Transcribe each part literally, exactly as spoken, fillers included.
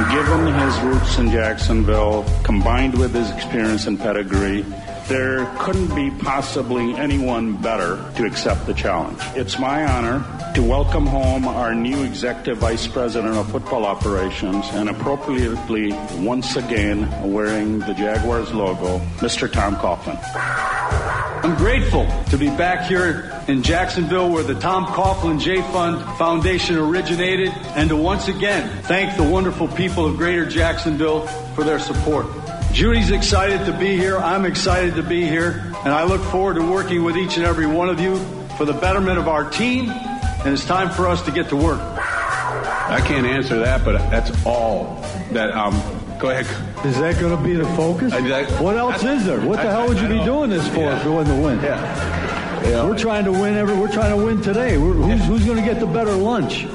Given his roots in Jacksonville, combined with his experience and pedigree, there couldn't be possibly anyone better to accept the challenge. It's my honor to welcome home our new Executive Vice President of Football Operations and appropriately once again wearing the Jaguars logo, Mister Tom Coughlin. I'm grateful to be back here in Jacksonville where the Tom Coughlin J Fund Foundation originated and to once again thank the wonderful people of Greater Jacksonville for their support. Judy's excited to be here. I'm excited to be here. And I look forward to working with each and every one of you for the betterment of our team. And it's time for us to get to work. I can't answer that, but that's all that, um, go ahead. Is that going to be the focus? I, I, what else is there? What the I, hell would I, you I be doing this for yeah. if it wasn't to win? Yeah. Yeah. We're trying to win every. We're trying to win today. We're, who's, who's going to get the better lunch?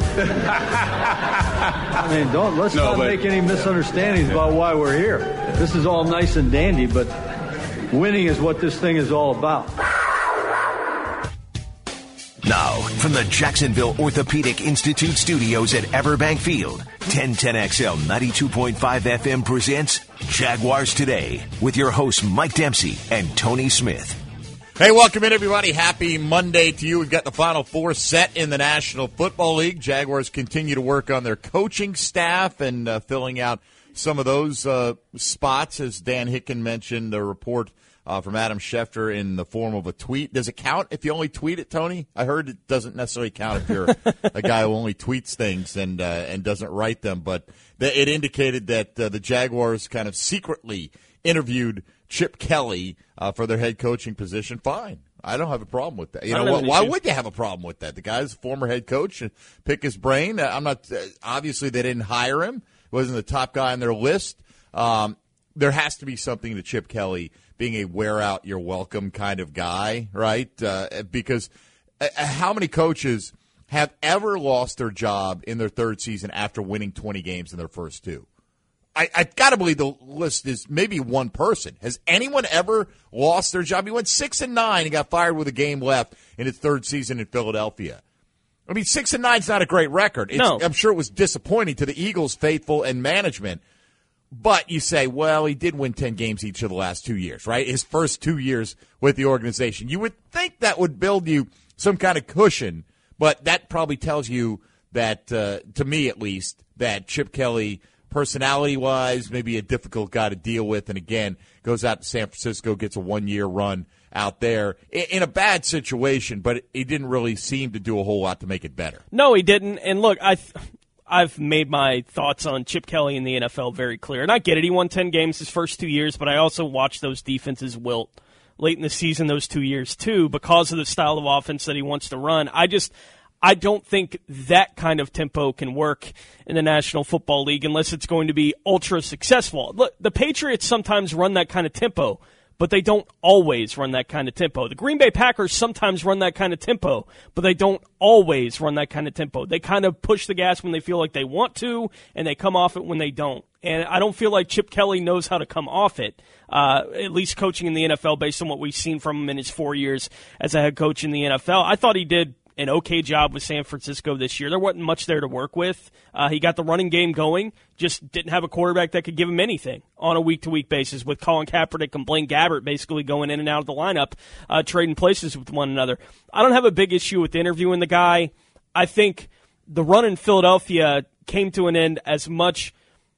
I mean, don't let's no, not but, make any misunderstandings yeah. about why we're here. This is all nice and dandy, but winning is what this thing is all about. Now, from the Jacksonville Orthopedic Institute studios at Everbank Field, ten ten X L ninety-two point five F M presents Jaguars Today with your hosts Mike Dempsey and Tony Smith. Hey, welcome in, everybody. Happy Monday to you. We've got the Final Four set in the National Football League. Jaguars continue to work on their coaching staff and uh, filling out some of those uh, spots, as Dan Hicken mentioned, the report uh, from Adam Schefter in the form of a tweet. Does it count if you only tweet it, Tony? I heard it doesn't necessarily count if you're a guy who only tweets things and uh, and doesn't write them, but th- it indicated that uh, the Jaguars kind of secretly interviewed Chip Kelly uh, for their head coaching position. Fine. I don't have a problem with that. You know, why, why would you have a problem with that? The guy's a former head coach. Pick his brain. I'm not – obviously they didn't hire him. He wasn't the top guy on their list. Um, there has to be something to Chip Kelly being a wear-out-your-welcome kind of guy, right? Uh, because uh, how many coaches have ever lost their job in their third season after winning twenty games in their first two? I, I've got to believe the list is maybe one person. Has anyone ever lost their job? He went six and nine and got fired with a game left in his third season in Philadelphia. I mean, six and nine's not a great record. It's, no. I'm sure it was disappointing to the Eagles' faithful and management. But you say, well, he did win ten games each of the last two years, right? His first two years with the organization. You would think that would build you some kind of cushion, but that probably tells you that, uh, to me at least, that Chip Kelly – personality-wise, maybe a difficult guy to deal with, and again, goes out to San Francisco, gets a one-year run out there in a bad situation, but he didn't really seem to do a whole lot to make it better. No, he didn't, and look, I, I've made my thoughts on Chip Kelly in the N F L very clear, and I get it, he won ten games his first two years, but I also watched those defenses wilt late in the season those two years too, because of the style of offense that he wants to run. I just... I don't think that kind of tempo can work in the National Football League unless it's going to be ultra successful. Look, the Patriots sometimes run that kind of tempo, but they don't always run that kind of tempo. The Green Bay Packers sometimes run that kind of tempo, but they don't always run that kind of tempo. They kind of push the gas when they feel like they want to, and they come off it when they don't. And I don't feel like Chip Kelly knows how to come off it, uh, at least coaching in the N F L based on what we've seen from him in his four years as a head coach in the N F L. I thought he did an okay job with San Francisco this year. There wasn't much there to work with. Uh, he got the running game going, just didn't have a quarterback that could give him anything on a week-to-week basis with Colin Kaepernick and Blaine Gabbert basically going in and out of the lineup, uh, trading places with one another. I don't have a big issue with interviewing the guy. I think the run in Philadelphia came to an end as much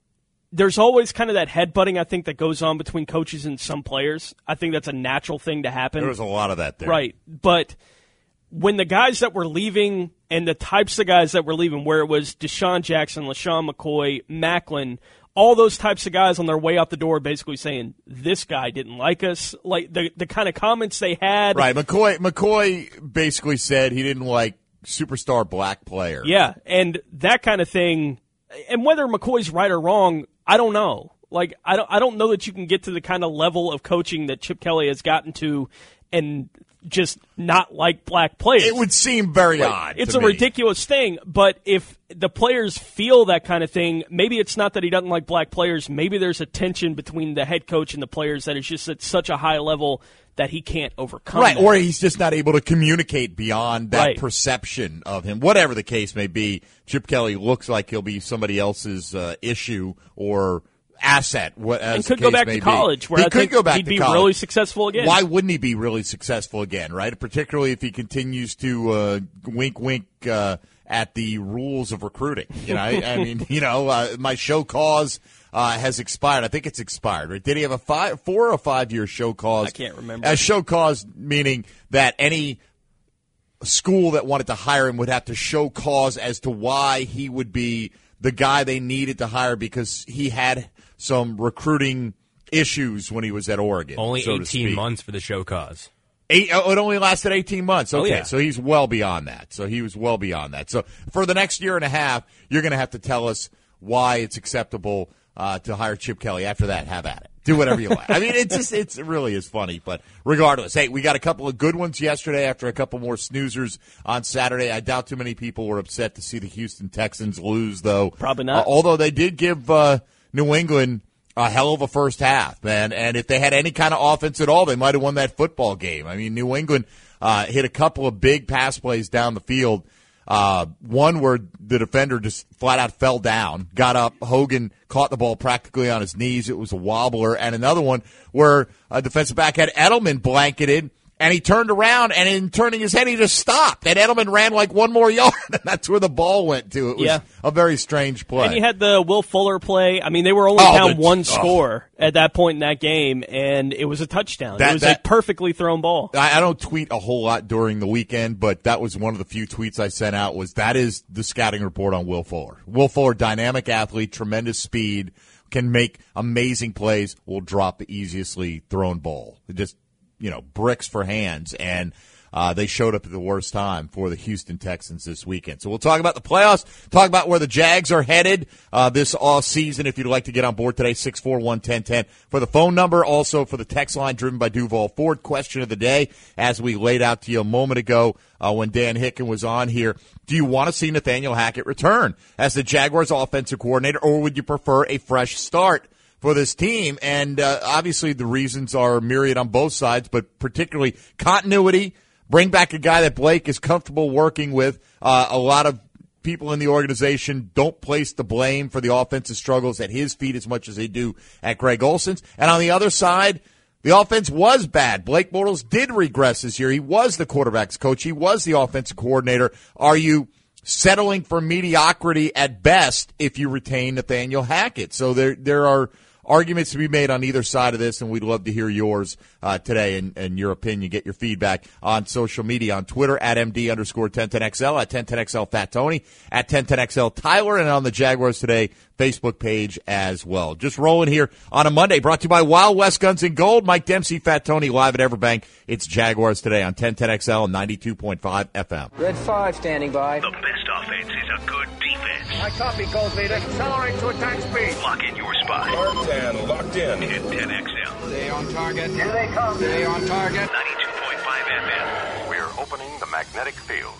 – there's always kind of that headbutting, I think, that goes on between coaches and some players. I think that's a natural thing to happen. There was a lot of that there. Right, but – when the guys that were leaving and the types of guys that were leaving, where it was Deshaun Jackson, LaShawn McCoy, Macklin, all those types of guys on their way out the door basically saying, this guy didn't like us, like the the kind of comments they had. Right, McCoy McCoy basically said he didn't like superstar black player. Yeah, and that kind of thing, and whether McCoy's right or wrong, I don't know. Like, I don't, I don't know that you can get to the kind of level of coaching that Chip Kelly has gotten to and just not like black players. It would seem very like, odd. It's to a me. ridiculous thing, but if the players feel that kind of thing, maybe it's not that he doesn't like black players. Maybe there's a tension between the head coach and the players that is just at such a high level that he can't overcome. Right, that. or he's just not able to communicate beyond that right. perception of him. Whatever the case may be, Chip Kelly looks like he'll be somebody else's uh, issue or asset. As and could the go case back may to college, be. where he I could think go back he'd to be college. really successful again. Why wouldn't he be really successful again, right? Particularly if he continues to uh, wink, wink uh, at the rules of recruiting. You know, I, I mean, you know, uh, my show cause uh, has expired. I think it's expired, right? Did he have a five, four or five year show cause? I can't remember. A show cause meaning that any school that wanted to hire him would have to show cause as to why he would be the guy they needed to hire because he had some recruiting issues when he was at Oregon. Only so eighteen months for the show cause. Eight, oh, it only lasted eighteen months. Okay, oh, yeah. So he's well beyond that. So he was well beyond that. So for the next year and a half, you're going to have to tell us why it's acceptable uh, to hire Chip Kelly. After that, have at it. Do whatever you like. I mean, it just it's, it really is funny. But regardless, hey, we got a couple of good ones yesterday after a couple more snoozers on Saturday. I doubt too many people were upset to see the Houston Texans lose, though. Probably not. Uh, although they did give uh, New England a hell of a first half, man. And if they had any kind of offense at all, they might have won that football game. I mean, New England uh, hit a couple of big pass plays down the field. Uh, one where the defender just flat out fell down, got up. Hogan caught the ball practically on his knees. It was a wobbler. And another one where a defensive back had Edelman blanketed, and he turned around, and in turning his head, he just stopped. And Edelman ran like one more yard, and that's where the ball went to. It was yeah. a very strange play. And you had the Will Fuller play. I mean, they were only oh, down the, one oh. score at that point in that game, and it was a touchdown. That, it was that, a perfectly thrown ball. I, I don't tweet a whole lot during the weekend, but that was one of the few tweets I sent out was that is the scouting report on Will Fuller. Will Fuller, dynamic athlete, tremendous speed, can make amazing plays, will drop the easiestly thrown ball. It just you know, bricks for hands, and uh, they showed up at the worst time for the Houston Texans this weekend. So we'll talk about the playoffs, talk about where the Jags are headed uh, this off season. If you'd like to get on board today, six four one, one zero one zero for the phone number, also for the text line driven by Duval Ford. Question of the day, as we laid out to you a moment ago uh, when Dan Hicken was on here. Do you want to see Nathaniel Hackett return as the Jaguars offensive coordinator, or would you prefer a fresh start for this team? And uh, obviously the reasons are myriad on both sides, but particularly continuity. Bring back a guy that Blake is comfortable working with. Uh, a lot of people in the organization don't place the blame for the offensive struggles at his feet as much as they do at Greg Olson's. And on the other side, the offense was bad. Blake Bortles did regress this year. He was the quarterback's coach. He was the offensive coordinator. Are you settling for mediocrity at best if you retain Nathaniel Hackett? So there, there are arguments to be made on either side of this, and we'd love to hear yours uh, today and, and your opinion. Get your feedback on social media, on Twitter, at M D underscore ten ten X L, at ten ten X L Fat Tony, at ten ten X L Tyler, and on the Jaguars Today Facebook page as well. Just rolling here on a Monday, brought to you by Wild West Guns and Gold. Mike Dempsey, Fat Tony, live at Everbank. It's Jaguars Today on ten ten X L and ninety-two point five F M. Red five standing by. The best offense is a good defense. I copy, Gold Leader. Accelerate to attack speed. Lock in your spot. Marked and locked in. ten ten X L. Stay on target. Here they come. Stay on target. ninety-two point five F M. We're opening the magnetic field.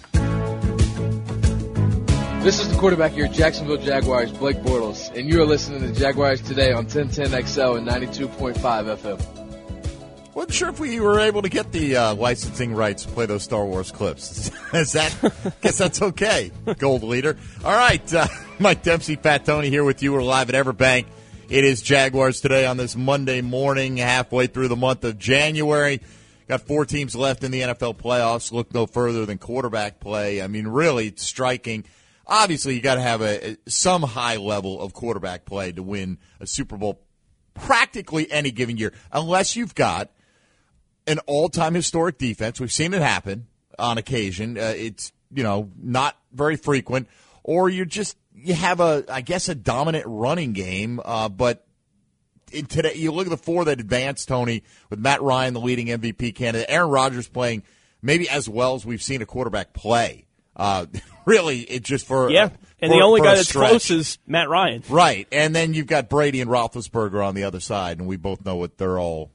This is the quarterback of your Jacksonville Jaguars, Blake Bortles, and you are listening to Jaguars Today on ten ten X L and ninety-two point five F M. Wasn't sure if we were able to get the uh, licensing rights to play those Star Wars clips. Is that? Guess that's okay, Gold Leader. All right, uh, Mike Dempsey, Fat Tony here with you. We're live at Everbank. It is Jaguars Today on this Monday morning, halfway through the month of January. Got four teams left in the N F L playoffs. Look no further than quarterback play. I mean, really, it's striking. Obviously, you got to have a, some high level of quarterback play to win a Super Bowl practically any given year, unless you've got an all-time historic defense. We've seen it happen on occasion. Uh, it's, you know, not very frequent. Or you just you have a, I guess, a dominant running game. Uh, but in today, you look at the four that advanced, Tony, with Matt Ryan, the leading M V P candidate, Aaron Rodgers playing maybe as well as we've seen a quarterback play. Uh, really, it's just for yeah, uh, and for, the only for guy a that's stretch. close is Matt Ryan, right? And then you've got Brady and Roethlisberger on the other side, and we both know what they're all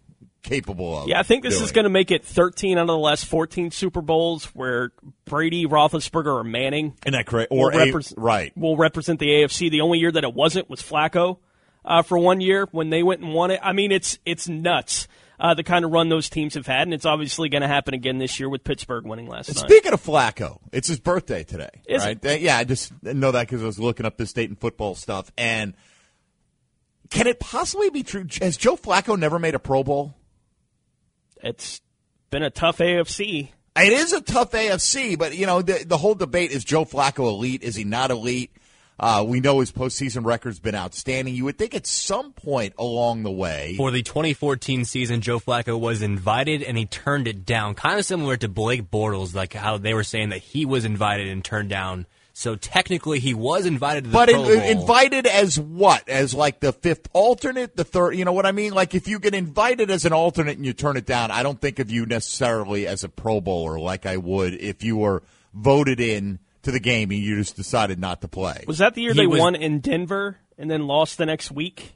capable of. Yeah, I think this doing. is going to make it thirteen out of the last fourteen Super Bowls where Brady, Roethlisberger, or Manning Isn't that correct? Or will, a, repres- right. will represent the A F C. The only year that it wasn't was Flacco uh, for one year when they went and won it. I mean, it's it's nuts. Uh, the kind of run those teams have had, and it's obviously going to happen again this year with Pittsburgh winning last and night. Speaking of Flacco, it's his birthday today, Is right? It? Yeah, I just know that because I was looking up this date and football stuff. And can it possibly be true? Has Joe Flacco never made a Pro Bowl? It's been a tough A F C. It is a tough A F C, but, you know, the, the whole debate is Joe Flacco elite? Is he not elite? Uh, we know his postseason record's been outstanding. You would think at some point along the way. For the twenty fourteen season, Joe Flacco was invited and he turned it down. Kind of similar to Blake Bortles, like how they were saying that he was invited and turned down. So technically he was invited to the But Pro in, Bowl. invited as what? As like the fifth alternate, the third, you know what I mean? Like if you get invited as an alternate and you turn it down, I don't think of you necessarily as a Pro Bowler like I would if you were voted in to the game and you just decided not to play. Was that the year He they was- won in Denver and then lost the next week?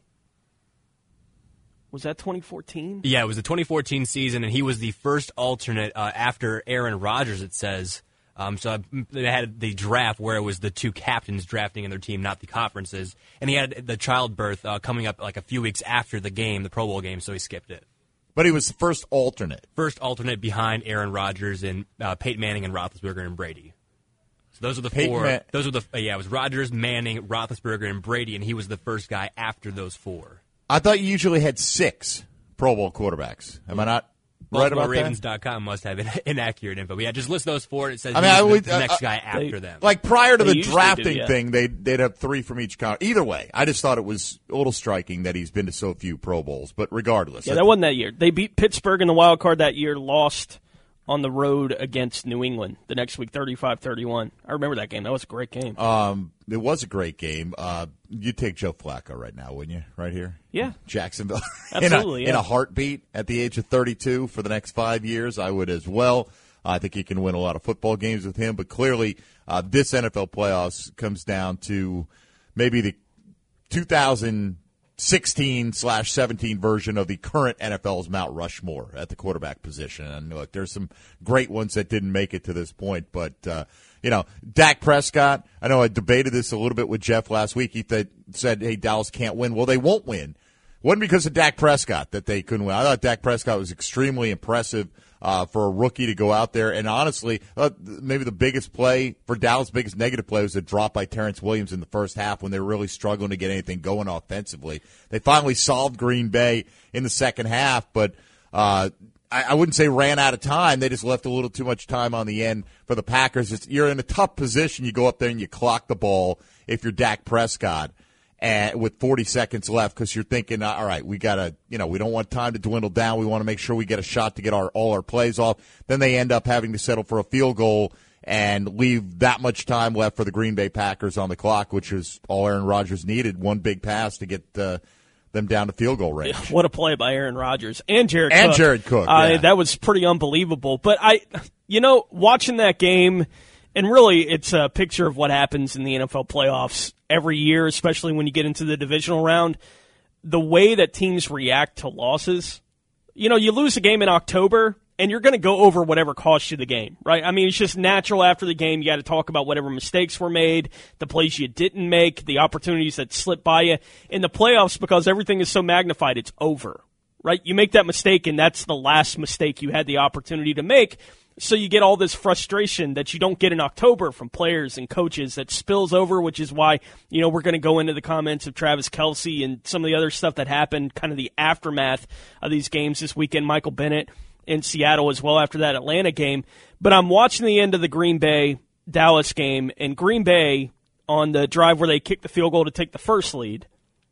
Was that twenty fourteen? Yeah, it was the twenty fourteen season, and he was the first alternate uh, after Aaron Rodgers, it says. Um, so they had the draft where it was the two captains drafting in their team, not the conferences. And he had the childbirth uh, coming up like a few weeks after the game, the Pro Bowl game, so he skipped it. But he was the first alternate. First alternate behind Aaron Rodgers and uh, Peyton Manning and Roethlisberger and Brady. So those are the Peyton four. Man- those are the uh, yeah. It was Rodgers, Manning, Roethlisberger, and Brady, and he was the first guy after those four. I thought you usually had six Pro Bowl quarterbacks. Am I not right about Baltimore Ravens that? dot com must have inaccurate info. But yeah, just list those four. And it says I mean, he I was would- the, the next uh, guy after they- them. Like prior to They the usually drafting do, yeah. thing, they'd, they'd have three from each count. Either way, I just thought it was a little striking that he's been to so few Pro Bowls. But regardless. Yeah, I that think- wasn't that year. They beat Pittsburgh in the wild card that year, lost on the road against New England the next week, thirty-five thirty-one. I remember that game. That was a great game. Um, it was a great game. Uh, you'd take Joe Flacco right now, wouldn't you? Right here? Yeah. Jacksonville. Absolutely, in, a, yeah. in a heartbeat at the age of thirty-two for the next five years, I would as well. I think you can win a lot of football games with him, but clearly uh, this N F L playoffs comes down to maybe the two thousand sixteen slash seventeen version of the current N F L's Mount Rushmore at the quarterback position. And look, there's some great ones that didn't make it to this point, but uh, you know, Dak Prescott. I know I debated this a little bit with Jeff last week. He th- said, "Hey, Dallas can't win." Well, they won't win. It wasn't because of Dak Prescott that they couldn't win. I thought Dak Prescott was extremely impressive. Uh, for a rookie to go out there. And honestly, uh, maybe the biggest play for Dallas, biggest negative play was a drop by Terrence Williams in the first half when they were really struggling to get anything going offensively. They finally solved Green Bay in the second half, but uh, I, I wouldn't say ran out of time. They just left a little too much time on the end for the Packers. It's, you're in a tough position. You go up there and you clock the ball if you're Dak Prescott. And with forty seconds left, because you're thinking, all right, we gotta, you know, we don't want time to dwindle down. We want to make sure we get a shot to get our all our plays off. Then they end up having to settle for a field goal and leave that much time left for the Green Bay Packers on the clock, which is all Aaron Rodgers needed. One big pass to get uh, them down to field goal range. What a play by Aaron Rodgers and Jared and Cook. Jared Cook. Uh, Yeah. That was pretty unbelievable. But I, you know, watching that game, and really, it's a picture of what happens in the N F L playoffs every year, especially when you get into the divisional round. The way that teams react to losses. You know, you lose a game in October, and you're going to go over whatever cost you the game, right? I mean, it's just natural after the game. You got to talk about whatever mistakes were made, the plays you didn't make, the opportunities that slipped by you. In the playoffs, because everything is so magnified, it's over, right? You make that mistake, and that's the last mistake you had the opportunity to make. So you get all this frustration that you don't get in October from players and coaches that spills over, which is why, you know, we're going to go into the comments of Travis Kelce and some of the other stuff that happened, kind of the aftermath of these games this weekend. Michael Bennett in Seattle as well after that Atlanta game. But I'm watching the end of the Green Bay-Dallas game, and Green Bay on the drive where they kicked the field goal to take the first lead,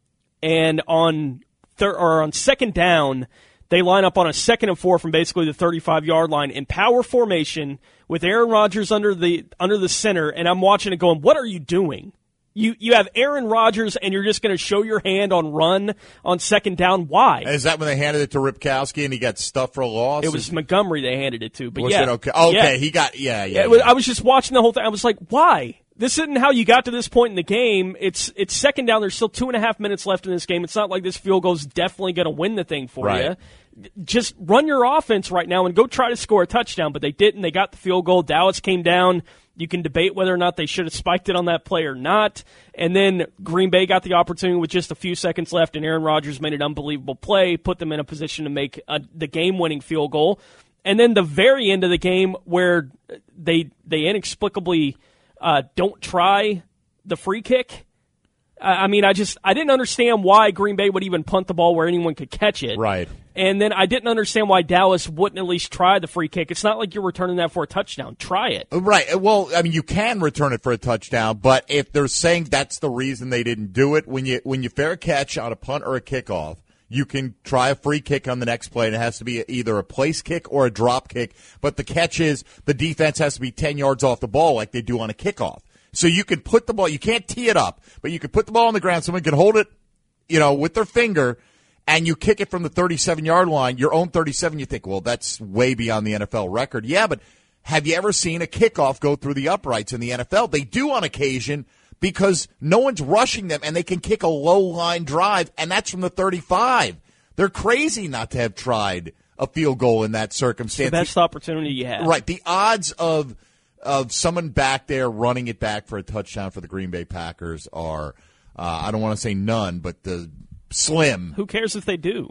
and on thir- or on second down, they line up on a second and four from basically the thirty-five-yard line in power formation with Aaron Rodgers under the under the center, and I'm watching it going, what are you doing? You you have Aaron Rodgers, and you're just going to show your hand on run on second down. Why? Is that when they handed it to Ripkowski and he got stuffed for a loss? It was Montgomery they handed it to. But was yeah, it okay? Okay, yeah. he got yeah yeah. yeah, it was- yeah. I was just watching the whole thing. I was like, why? this isn't how you got to this point in the game. It's it's second down. There's still two and a half minutes left in this game. It's not like this field goal is definitely going to win the thing for Right. you. Just run your offense right now and go try to score a touchdown. But they didn't. They got the field goal. Dallas came down. You can debate whether or not they should have spiked it on that play or not. And then Green Bay got the opportunity with just a few seconds left, and Aaron Rodgers made an unbelievable play, put them in a position to make a, the game-winning field goal. And then the very end of the game where they they inexplicably uh, don't try the free kick. I mean, I just I didn't understand why Green Bay would even punt the ball where anyone could catch it. Right. And then I didn't understand why Dallas wouldn't at least try the free kick. It's not like you're returning that for a touchdown. Try it. Right. Well, I mean, you can return it for a touchdown, but if they're saying that's the reason they didn't do it, when you when you fair catch on a punt or a kickoff, you can try a free kick on the next play, and it has to be either a place kick or a drop kick. But the catch is the defense has to be ten yards off the ball like they do on a kickoff. So you can put the ball, you can't tee it up, but you can put the ball on the ground. Someone can hold it, you know, with their finger, and you kick it from the thirty-seven-yard line, your own thirty-seven. You think, well, that's way beyond the N F L record. Yeah, but have you ever seen a kickoff go through the uprights in the N F L? They do on occasion because no one's rushing them, and they can kick a low-line drive, and that's from the thirty-five. They're crazy not to have tried a field goal in that circumstance. It's the best opportunity you have. Right. The odds of of someone back there running it back for a touchdown for the Green Bay Packers are, uh, I don't want to say none, but the slim. Who cares if they do?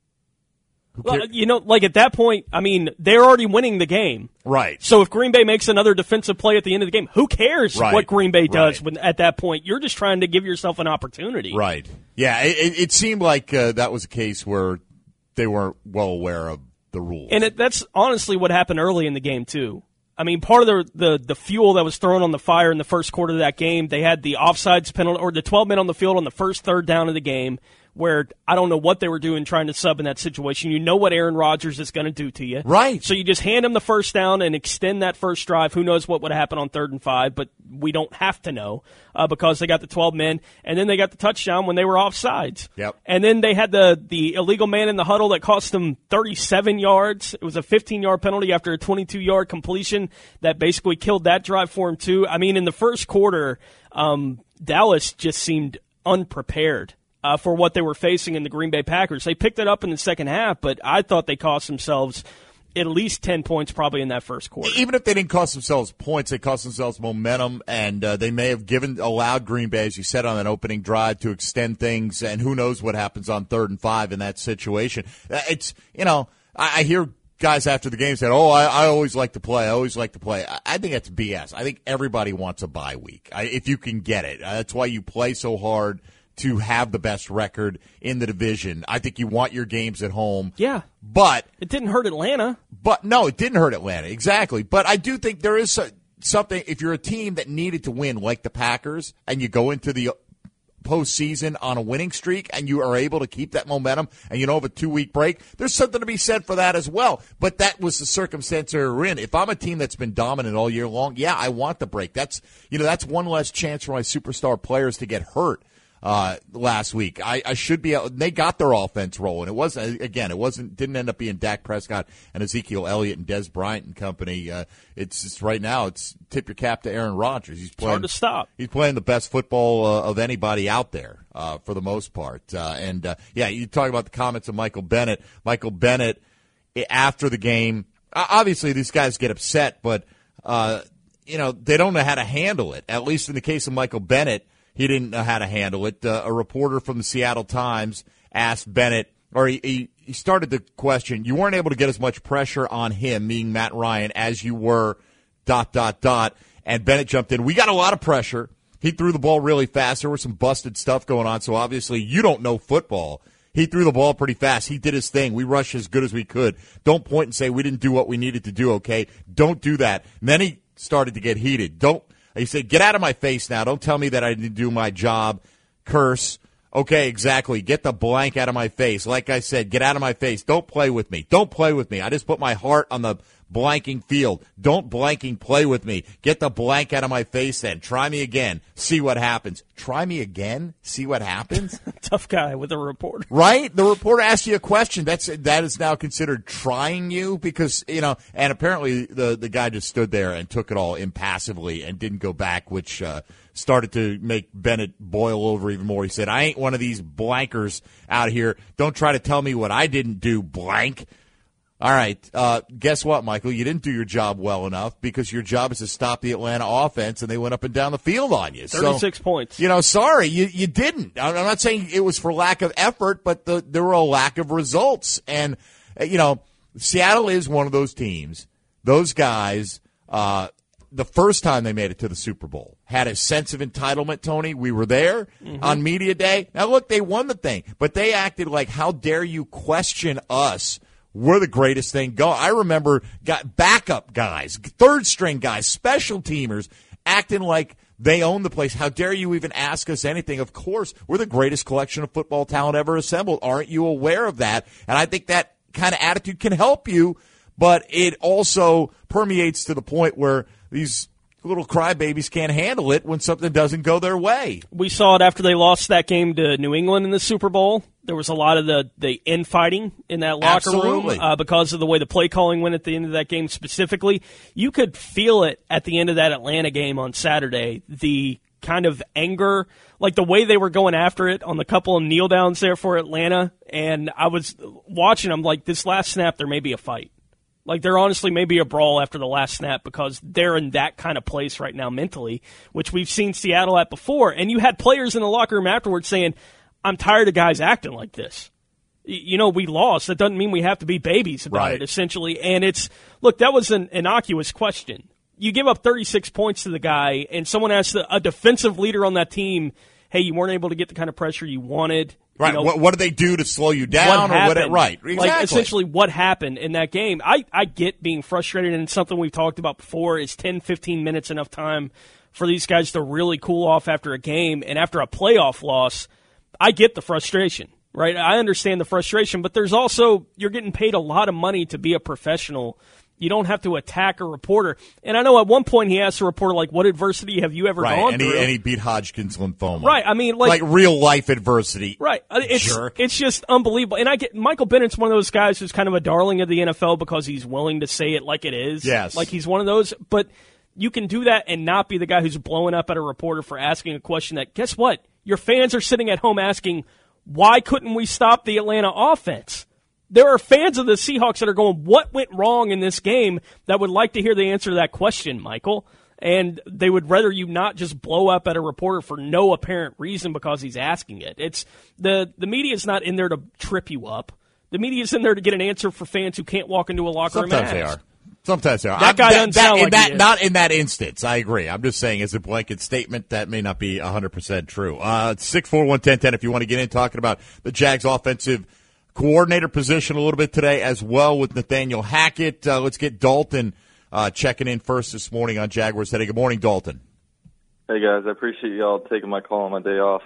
Well, you know, like at that point, I mean, they're already winning the game. Right. So if Green Bay makes another defensive play at the end of the game, who cares right. what Green Bay does right. when, at that point? You're just trying to give yourself an opportunity. Right. Yeah, it, it seemed like uh, that was a case where they weren't well aware of the rules. And it, that's honestly what happened early in the game, too. I mean, part of the, the the fuel that was thrown on the fire in the first quarter of that game, they had the offsides penalty, or the twelve men on the field on the first third down of the game, where I don't know what they were doing trying to sub in that situation. You know what Aaron Rodgers is going to do to you. Right. So you just hand him the first down and extend that first drive. Who knows what would happen on third and five, but we don't have to know uh, because they got the twelve men, and then they got the touchdown when they were offsides. Yep. And then they had the, the illegal man in the huddle that cost them thirty-seven yards. It was a fifteen-yard penalty after a twenty-two-yard completion that basically killed that drive for him, too. I mean, in the first quarter, um, Dallas just seemed unprepared. Uh, for what they were facing in the Green Bay Packers. They picked it up in the second half, but I thought they cost themselves at least ten points probably in that first quarter. Even if they didn't cost themselves points, they cost themselves momentum, and uh, they may have given allowed Green Bay, as you said, on that opening drive to extend things, and who knows what happens on third and five in that situation. It's, you know, I, I hear guys after the game say, oh, I, I always like to play, I always like to play. I, I think that's B S. I think everybody wants a bye week, I, if you can get it. Uh, that's why you play so hard to have the best record in the division. I think you want your games at home. Yeah. But it didn't hurt Atlanta. But no, it didn't hurt Atlanta. Exactly. But I do think there is a, something, if you're a team that needed to win like the Packers and you go into the postseason on a winning streak and you are able to keep that momentum and you don't have a two-week break, there's something to be said for that as well. But that was the circumstance they were in. If I'm a team that's been dominant all year long, yeah, I want the break. That's, you know, that's one less chance for my superstar players to get hurt. Uh, last week, I, I should be. They got their offense rolling. It wasn't again. It wasn't. Didn't end up being Dak Prescott and Ezekiel Elliott and Des Bryant and company. Uh, it's just right now. It's tip your cap to Aaron Rodgers. He's playing. It's hard to stop. He's playing the best football uh, of anybody out there uh, for the most part. Uh, and uh, yeah, you talk about the comments of Michael Bennett. Michael Bennett after the game. Obviously, these guys get upset, but uh, you know they don't know how to handle it. At least in the case of Michael Bennett. He didn't know how to handle it. Uh, a reporter from the Seattle Times asked Bennett, or he, he, he started the question, you weren't able to get as much pressure on him, meaning Matt Ryan, as you were, dot, dot, dot. And Bennett jumped in. We got a lot of pressure. He threw the ball really fast. There was some busted stuff going on, so obviously you don't know football. He threw the ball pretty fast. He did his thing. We rushed as good as we could. Don't point and say we didn't do what we needed to do, okay? Don't do that. And then he started to get heated. Don't. He said, get out of my face now. Don't tell me that I didn't do my job. Curse. Okay, exactly. Get the blank out of my face. Like I said, get out of my face. Don't play with me. Don't play with me. I just put my heart on the blanking field. Don't blanking play with me. Get the blank out of my face then. Try me again. See what happens. Try me again? See what happens? Tough guy with a reporter. Right? The reporter asks you a question. That's that is now considered trying you because, you know, and apparently the, the guy just stood there and took it all impassively and didn't go back, which uh, started to make Bennett boil over even more. He said, I ain't one of these blankers out here. Don't try to tell me what I didn't do, blank. All right, uh, guess what, Michael? You didn't do your job well enough because your job is to stop the Atlanta offense, and they went up and down the field on you. thirty-six so, points. You know, sorry, you, you didn't. I'm not saying it was for lack of effort, but the, there were a lack of results. And, you know, Seattle is one of those teams. Those guys, uh, the first time they made it to the Super Bowl, had a sense of entitlement, Tony. We were there mm-hmm. on media day. Now, look, they won the thing, but they acted like, how dare you question us? We're the greatest thing going. I remember got backup guys, third-string guys, special teamers acting like they own the place. How dare you even ask us anything? Of course, we're the greatest collection of football talent ever assembled. Aren't you aware of that? And I think that kind of attitude can help you, but it also permeates to the point where these little crybabies can't handle it when something doesn't go their way. We saw it after they lost that game to New England in the Super Bowl. There was a lot of the, the infighting in that locker Absolutely. room uh, because of the way the play calling went at the end of that game specifically. You could feel it at the end of that Atlanta game on Saturday, the kind of anger, like the way they were going after it on the couple of kneel downs there for Atlanta. And I was watching them like this last snap, there may be a fight. Like, there honestly may be a brawl after the last snap because they're in that kind of place right now mentally, which we've seen Seattle at before. And you had players in the locker room afterwards saying, I'm tired of guys acting like this. You know, we lost. That doesn't mean we have to be babies about right. it, essentially. And it's, look, that was an innocuous question. You give up thirty-six points to the guy, and someone asks a defensive leader on that team, hey, you weren't able to get the kind of pressure you wanted. Right. You know, what, what did they do to slow you down? what or what? It, happened? right. Exactly. Like, essentially what happened in that game. I, I get being frustrated, and it's something we've talked about before. Is ten, fifteen minutes enough time for these guys to really cool off after a game? And after a playoff loss, I get the frustration, right? I understand the frustration, but there's also, you're getting paid a lot of money to be a professional. You don't have to attack a reporter. And I know at one point he asked a reporter, like, what adversity have you ever right. gone and through? He, and he beat Hodgkin's lymphoma. Right. I mean, like, like real life adversity. Right. It's, Jerk. It's just unbelievable. And I get Michael Bennett's one of those guys who's kind of a darling of the N F L because he's willing to say it like it is. Yes. Like he's one of those. But you can do that and not be the guy who's blowing up at a reporter for asking a question that, guess what? Your fans are sitting at home asking, why couldn't we stop the Atlanta offense? There are fans of the Seahawks that are going, what went wrong in this game, that would like to hear the answer to that question, Michael. And they would rather you not just blow up at a reporter for no apparent reason because he's asking it. It's the, the media is not in there to trip you up. The media is in there to get an answer for fans who can't walk into a locker room. Sometimes they are. Sometimes they are. That guy doesn't sound like that, he is. Not in that instance. I agree. I'm just saying as a blanket statement that may not be one hundred percent true. Uh, six four one ten ten if you want to get in talking about the Jags offensive coordinator position a little bit today as well with Nathaniel Hackett. Uh, let's get Dalton uh, checking in first this morning on Jaguars today. Good morning, Dalton. Hey, guys. I appreciate y'all taking my call on my day off.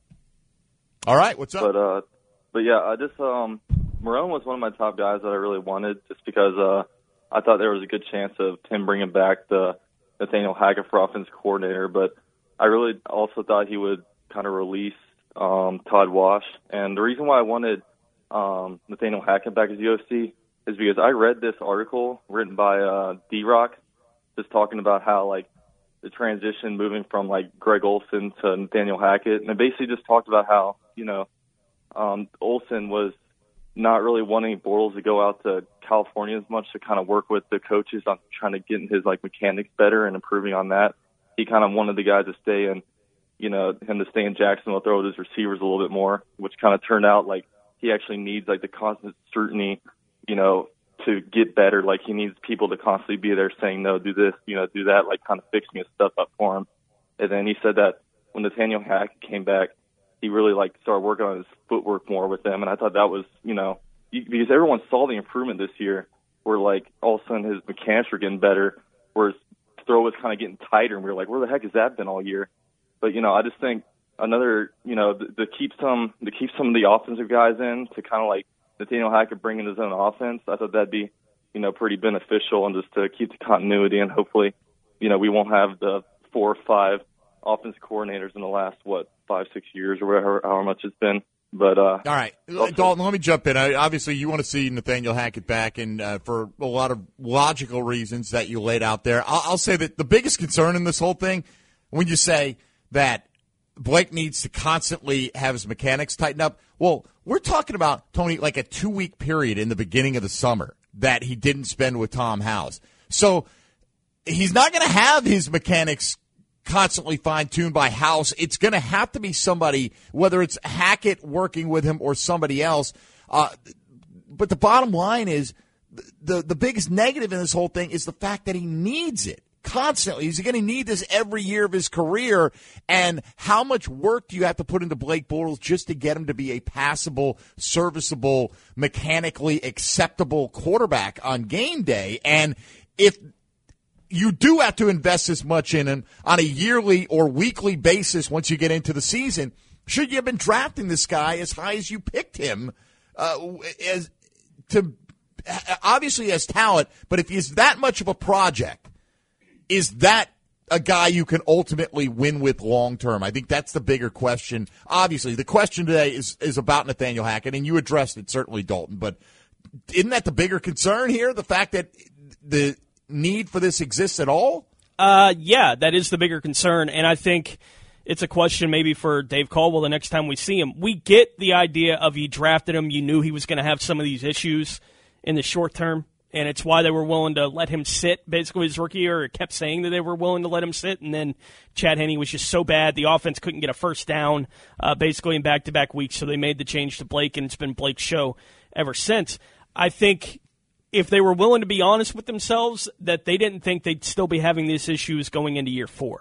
All right. What's up? But, uh, but yeah, I just um, Marrone was one of my top guys that I really wanted just because uh, I thought there was a good chance of him bringing back the Nathaniel Hackett for offensive coordinator. But I really also thought he would kind of release um, Todd Wash. And the reason why I wanted um, Nathaniel Hackett back as U O C is because I read this article written by uh, D-Rock just talking about how, like, the transition moving from, like, Greg Olsen to Nathaniel Hackett. And it basically just talked about how, you know, um, Olsen was not really wanting Bortles to go out to California as much to kind of work with the coaches on trying to get his, like, mechanics better and improving on that. He kind of wanted the guy to stay in, you know, him to stay in Jacksonville, throw with his receivers a little bit more, which kind of turned out like he actually needs, like, the constant scrutiny, you know, to get better. Like, he needs people to constantly be there saying, no, do this, you know, do that, like, kind of fixing his stuff up for him. And then he said that when Nathaniel Hackett came back, he really, like, started working on his footwork more with them. And I thought that was, you know, because everyone saw the improvement this year where, like, all of a sudden his mechanics were getting better, where his throw was kind of getting tighter, and we were like, where the heck has that been all year? But, you know, I just think another, you know, to, to keep some to keep some of the offensive guys in to kind of, like, Nathaniel Hackett bringing his own offense, I thought that'd be you know, pretty beneficial and just to keep the continuity, and hopefully, you know, we won't have the four or five offense coordinators in the last, what, five, six years or whatever, however much it's been. But uh, all right, also, Dalton, let me jump in. I, obviously, you want to see Nathaniel Hackett back, and uh, for a lot of logical reasons that you laid out there. I'll, I'll say that the biggest concern in this whole thing, when you say that Blake needs to constantly have his mechanics tighten up, well, we're talking about, Tony, like a two-week period in the beginning of the summer that he didn't spend with Tom House. So he's not going to have his mechanics constantly fine-tuned by House. It's going to have to be somebody, whether it's Hackett working with him or somebody else. Uh, but the bottom line is the, the biggest negative in this whole thing is the fact that he needs it constantly. He's going to need this every year of his career. And how much work do you have to put into Blake Bortles just to get him to be a passable, serviceable, mechanically acceptable quarterback on game day? And if you do have to invest as much in him on a yearly or weekly basis once you get into the season, should you have been drafting this guy as high as you picked him, uh, as to obviously has talent, but if he's that much of a project, is that a guy you can ultimately win with long term? I think that's the bigger question. Obviously, the question today is, is about Nathaniel Hackett, and you addressed it, certainly, Dalton, but isn't that the bigger concern here, the fact that the need for this exists at all? Uh, yeah, that is the bigger concern, and I think it's a question maybe for Dave Caldwell the next time we see him. We get the idea of you drafted him, you knew he was going to have some of these issues in the short term, and it's why they were willing to let him sit basically his rookie year, or kept saying that they were willing to let him sit, and then Chad Henne was just so bad, the offense couldn't get a first down uh, basically in back-to-back weeks, so they made the change to Blake, and it's been Blake's show ever since. I think if they were willing to be honest with themselves, that they didn't think they'd still be having these issues going into year four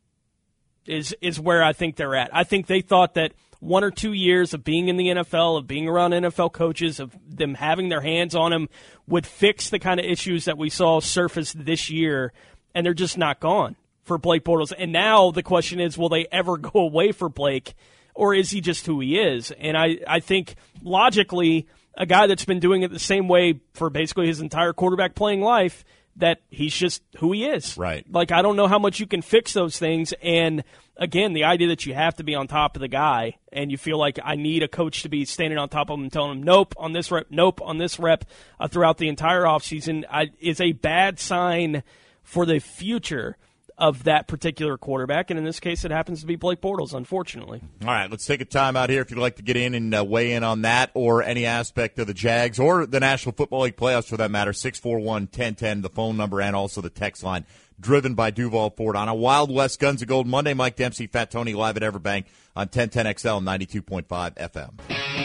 is is where I think they're at. I think they thought that one or two years of being in the N F L, of being around N F L coaches, of them having their hands on him would fix the kind of issues that we saw surface this year, and they're just not gone for Blake Bortles. And now the question is, will they ever go away for Blake, or is he just who he is? And I, I think logically, a guy that's been doing it the same way for basically his entire quarterback playing life, that he's just who he is. Right. Like, I don't know how much you can fix those things. And, again, the idea that you have to be on top of the guy and you feel like I need a coach to be standing on top of him and telling him, nope, on this rep, nope, on this rep uh, throughout the entire offseason I, is a bad sign for the future of that particular quarterback, and in this case it happens to be Blake Bortles, unfortunately. All right, let's take a time out here if you'd like to get in and uh, weigh in on that or any aspect of the Jags or the National Football League playoffs for that matter. Six four one, one zero one zero, the phone number and also the text line, driven by Duval Ford. On a Wild West Guns of Gold Monday, Mike Dempsey, Fat Tony live at Everbank on ten ten X L ninety-two point five F M.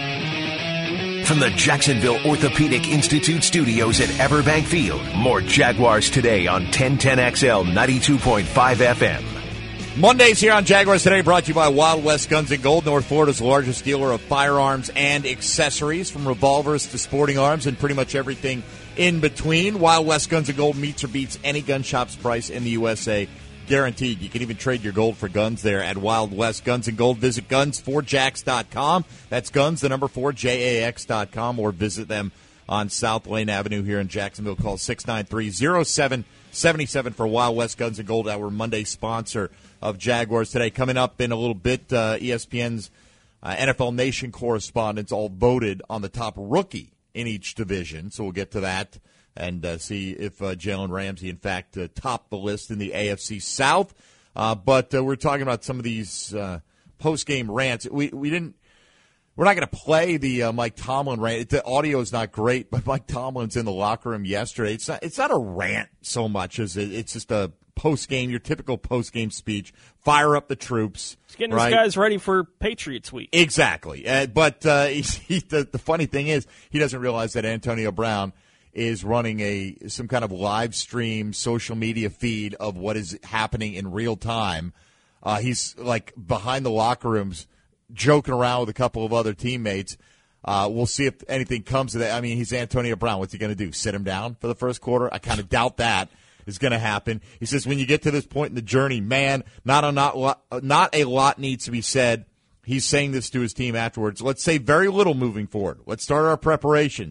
From the Jacksonville Orthopedic Institute studios at Everbank Field, more Jaguars Today on ten ten X L ninety-two point five F M. Mondays here on Jaguars Today, brought to you by Wild West Guns and Gold, North Florida's largest dealer of firearms and accessories, from revolvers to sporting arms and pretty much everything in between. Wild West Guns and Gold meets or beats any gun shop's price in the U S A, guaranteed. You can even trade your gold for guns there at Wild West Guns and Gold. Visit guns for jax dot com. That's guns, the number four, J A X dot com, or visit them on South Lane Avenue here in Jacksonville. Call six nine three, zero seven seven seven for Wild West Guns and Gold, our Monday sponsor of Jaguars Today. Coming up in a little bit, uh, E S P N's uh, N F L Nation correspondents all voted on the top rookie in each division, so we'll get to that and uh, see if uh, Jalen Ramsey, in fact, uh, topped the list in the A F C South. Uh, but uh, we're talking about some of these uh, post-game rants. We we didn't. We're not going to play the uh, Mike Tomlin rant. The audio is not great, but Mike Tomlin's in the locker room yesterday. It's not. It's not a rant so much as it, it's just a post-game, your typical post-game speech. Fire up the troops. He's getting right? his guys ready for Patriots week. Exactly. Uh, but uh, he, he, the, the funny thing is, he doesn't realize that Antonio Brown is running a some kind of live stream social media feed of what is happening in real time. Uh, he's like behind the locker rooms, joking around with a couple of other teammates. Uh, we'll see if anything comes of that. I mean, he's Antonio Brown. What's he going to do? Sit him down for the first quarter? I kind of doubt that is going to happen. He says, when you get to this point in the journey, man, not a, not, not a lot needs to be said. He's saying this to his team afterwards. Let's say very little moving forward. Let's start our preparations.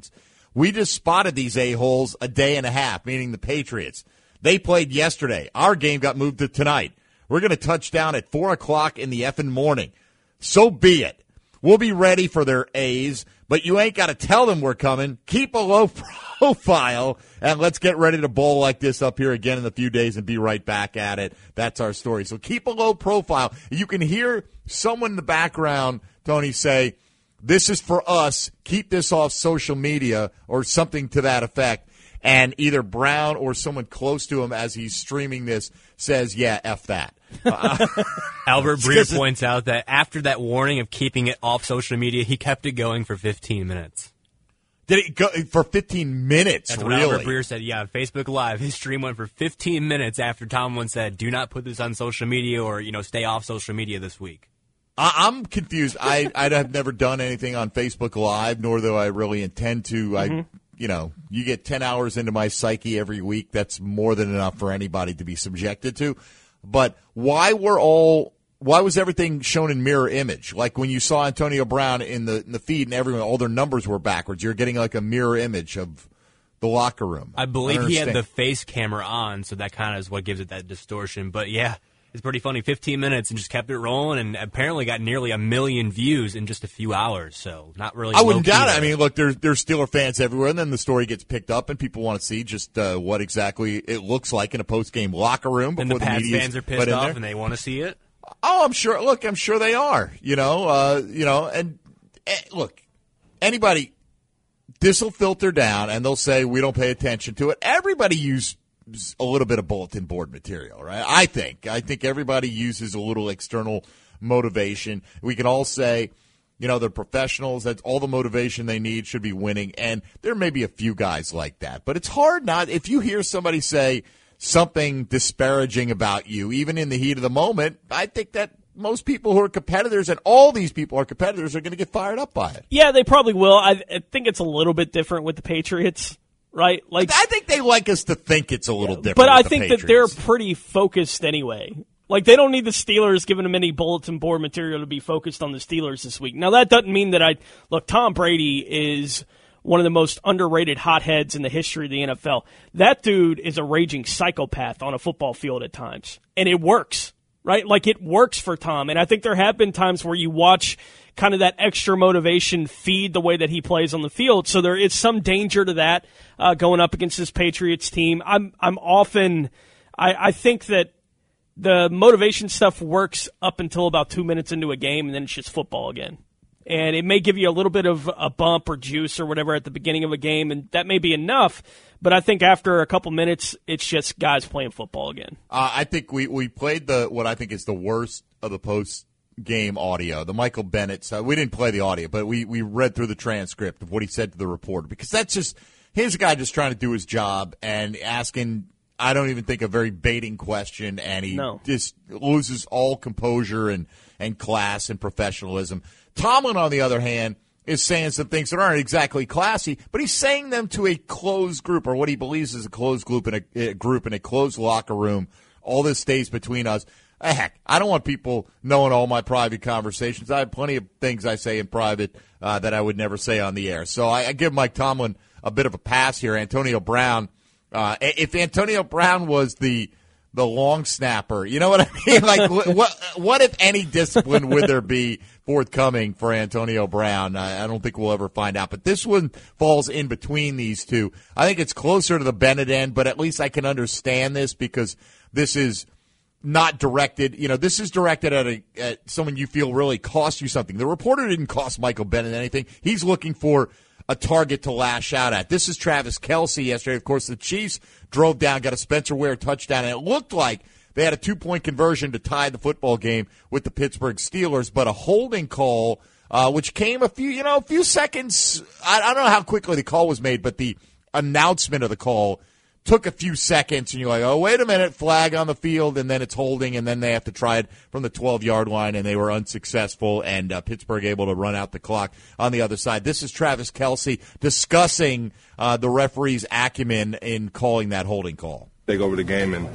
We just spotted these a-holes a day and a half, meaning the Patriots. They played yesterday. Our game got moved to tonight. We're going to touch down at four o'clock in the effing morning. So be it. We'll be ready for their A's, but you ain't got to tell them we're coming. Keep a low profile, and let's get ready to bowl like this up here again in a few days and be right back at it. That's our story. So keep a low profile. You can hear someone in the background, Tony, say, this is for us. Keep this off social media or something to that effect. And either Brown or someone close to him as he's streaming this says, yeah, F that. Uh, Albert Breer points out that after that warning of keeping it off social media, he kept it going for fifteen minutes. Did it go for fifteen minutes, That's really? What Albert Breer said, yeah, on Facebook Live, his stream went for fifteen minutes after Tomlin said, do not put this on social media or, you know, stay off social media this week. I, I'm confused. I, I have never done anything on Facebook Live, nor do I really intend to. Mm-hmm. I, you know, you get ten hours into my psyche every week. That's more than enough for anybody to be subjected to. But why were all why was everything shown in mirror image? Like when you saw Antonio Brown in the in the feed and everyone, all their numbers were backwards. You're getting like a mirror image of the locker room. I believe I he had the face camera on, so that kind of is what gives it that distortion. But yeah, it's pretty funny. fifteen minutes and just kept it rolling, and apparently got nearly a million views in just a few hours. So not really. I wouldn't doubt it. I mean, look, there's there's Steeler fans everywhere, and then the story gets picked up, and people want to see just uh, what exactly it looks like in a post game locker room. And the Pats fans are pissed off, and they want to see it. Oh, I'm sure. Look, I'm sure they are. You know, uh, you know, and eh, look, anybody, this will filter down, and they'll say we don't pay attention to it. Everybody use a little bit of bulletin board material, right? I think. I think everybody uses a little external motivation. We can all say, you know, they're professionals. That's all the motivation they need, should be winning. And there may be a few guys like that. But it's hard not, if you hear somebody say something disparaging about you, even in the heat of the moment, I think that most people who are competitors, and all these people are competitors, are going to get fired up by it. Yeah, they probably will. I, I think it's a little bit different with the Patriots. Right, like I think they like us to think it's a little yeah, different. But I the think Patriots. that they're pretty focused anyway. Like they don't need the Steelers giving them any bulletin board material to be focused on the Steelers this week. Now that doesn't mean that I look. Tom Brady is one of the most underrated hotheads in the history of the N F L. That dude is a raging psychopath on a football field at times, and it works. Right, like it works for Tom, and I think there have been times where you watch kind of that extra motivation feed the way that he plays on the field. So there is some danger to that uh, going up against this Patriots team. I'm I'm often I, I think that the motivation stuff works up until about two minutes into a game, and then it's just football again. And it may give you a little bit of a bump or juice or whatever at the beginning of a game, and that may be enough. But I think after a couple minutes, it's just guys playing football again. Uh, I think we, we played the what I think is the worst of the post-game audio, the Michael Bennett. So we didn't play the audio, but we, we read through the transcript of what he said to the reporter. Because that's just – here's a guy just trying to do his job and asking – I don't even think a very baiting question, and he no. just loses all composure and, and class and professionalism. Tomlin, on the other hand, is saying some things that aren't exactly classy, but he's saying them to a closed group, or what he believes is a closed group in a, a group in a closed locker room. All this stays between us. Heck, I don't want people knowing all my private conversations. I have plenty of things I say in private uh, that I would never say on the air. So I, I give Mike Tomlin a bit of a pass here. Antonio Brown. Uh, if Antonio Brown was the the long snapper, you know what I mean? Like, what what if any discipline would there be forthcoming for Antonio Brown? I, I don't think we'll ever find out. But this one falls in between these two. I think it's closer to the Bennett end, but at least I can understand this because this is not directed. You know, this is directed at a at someone you feel really cost you something. The reporter didn't cost Michael Bennett anything. He's looking for a target to lash out at. This is Travis Kelce yesterday. Of course, the Chiefs drove down, got a Spencer Ware touchdown, and it looked like they had a two-point conversion to tie the football game with the Pittsburgh Steelers, but a holding call, uh, which came a few, you know, a few seconds. I, I don't know how quickly the call was made, but the announcement of the call took a few seconds, and you're like, oh, wait a minute, flag on the field, and then it's holding, and then they have to try it from the twelve-yard line, and they were unsuccessful, and uh, Pittsburgh able to run out the clock on the other side. This is Travis Kelce discussing uh, the referee's acumen in calling that holding call. Take over the game and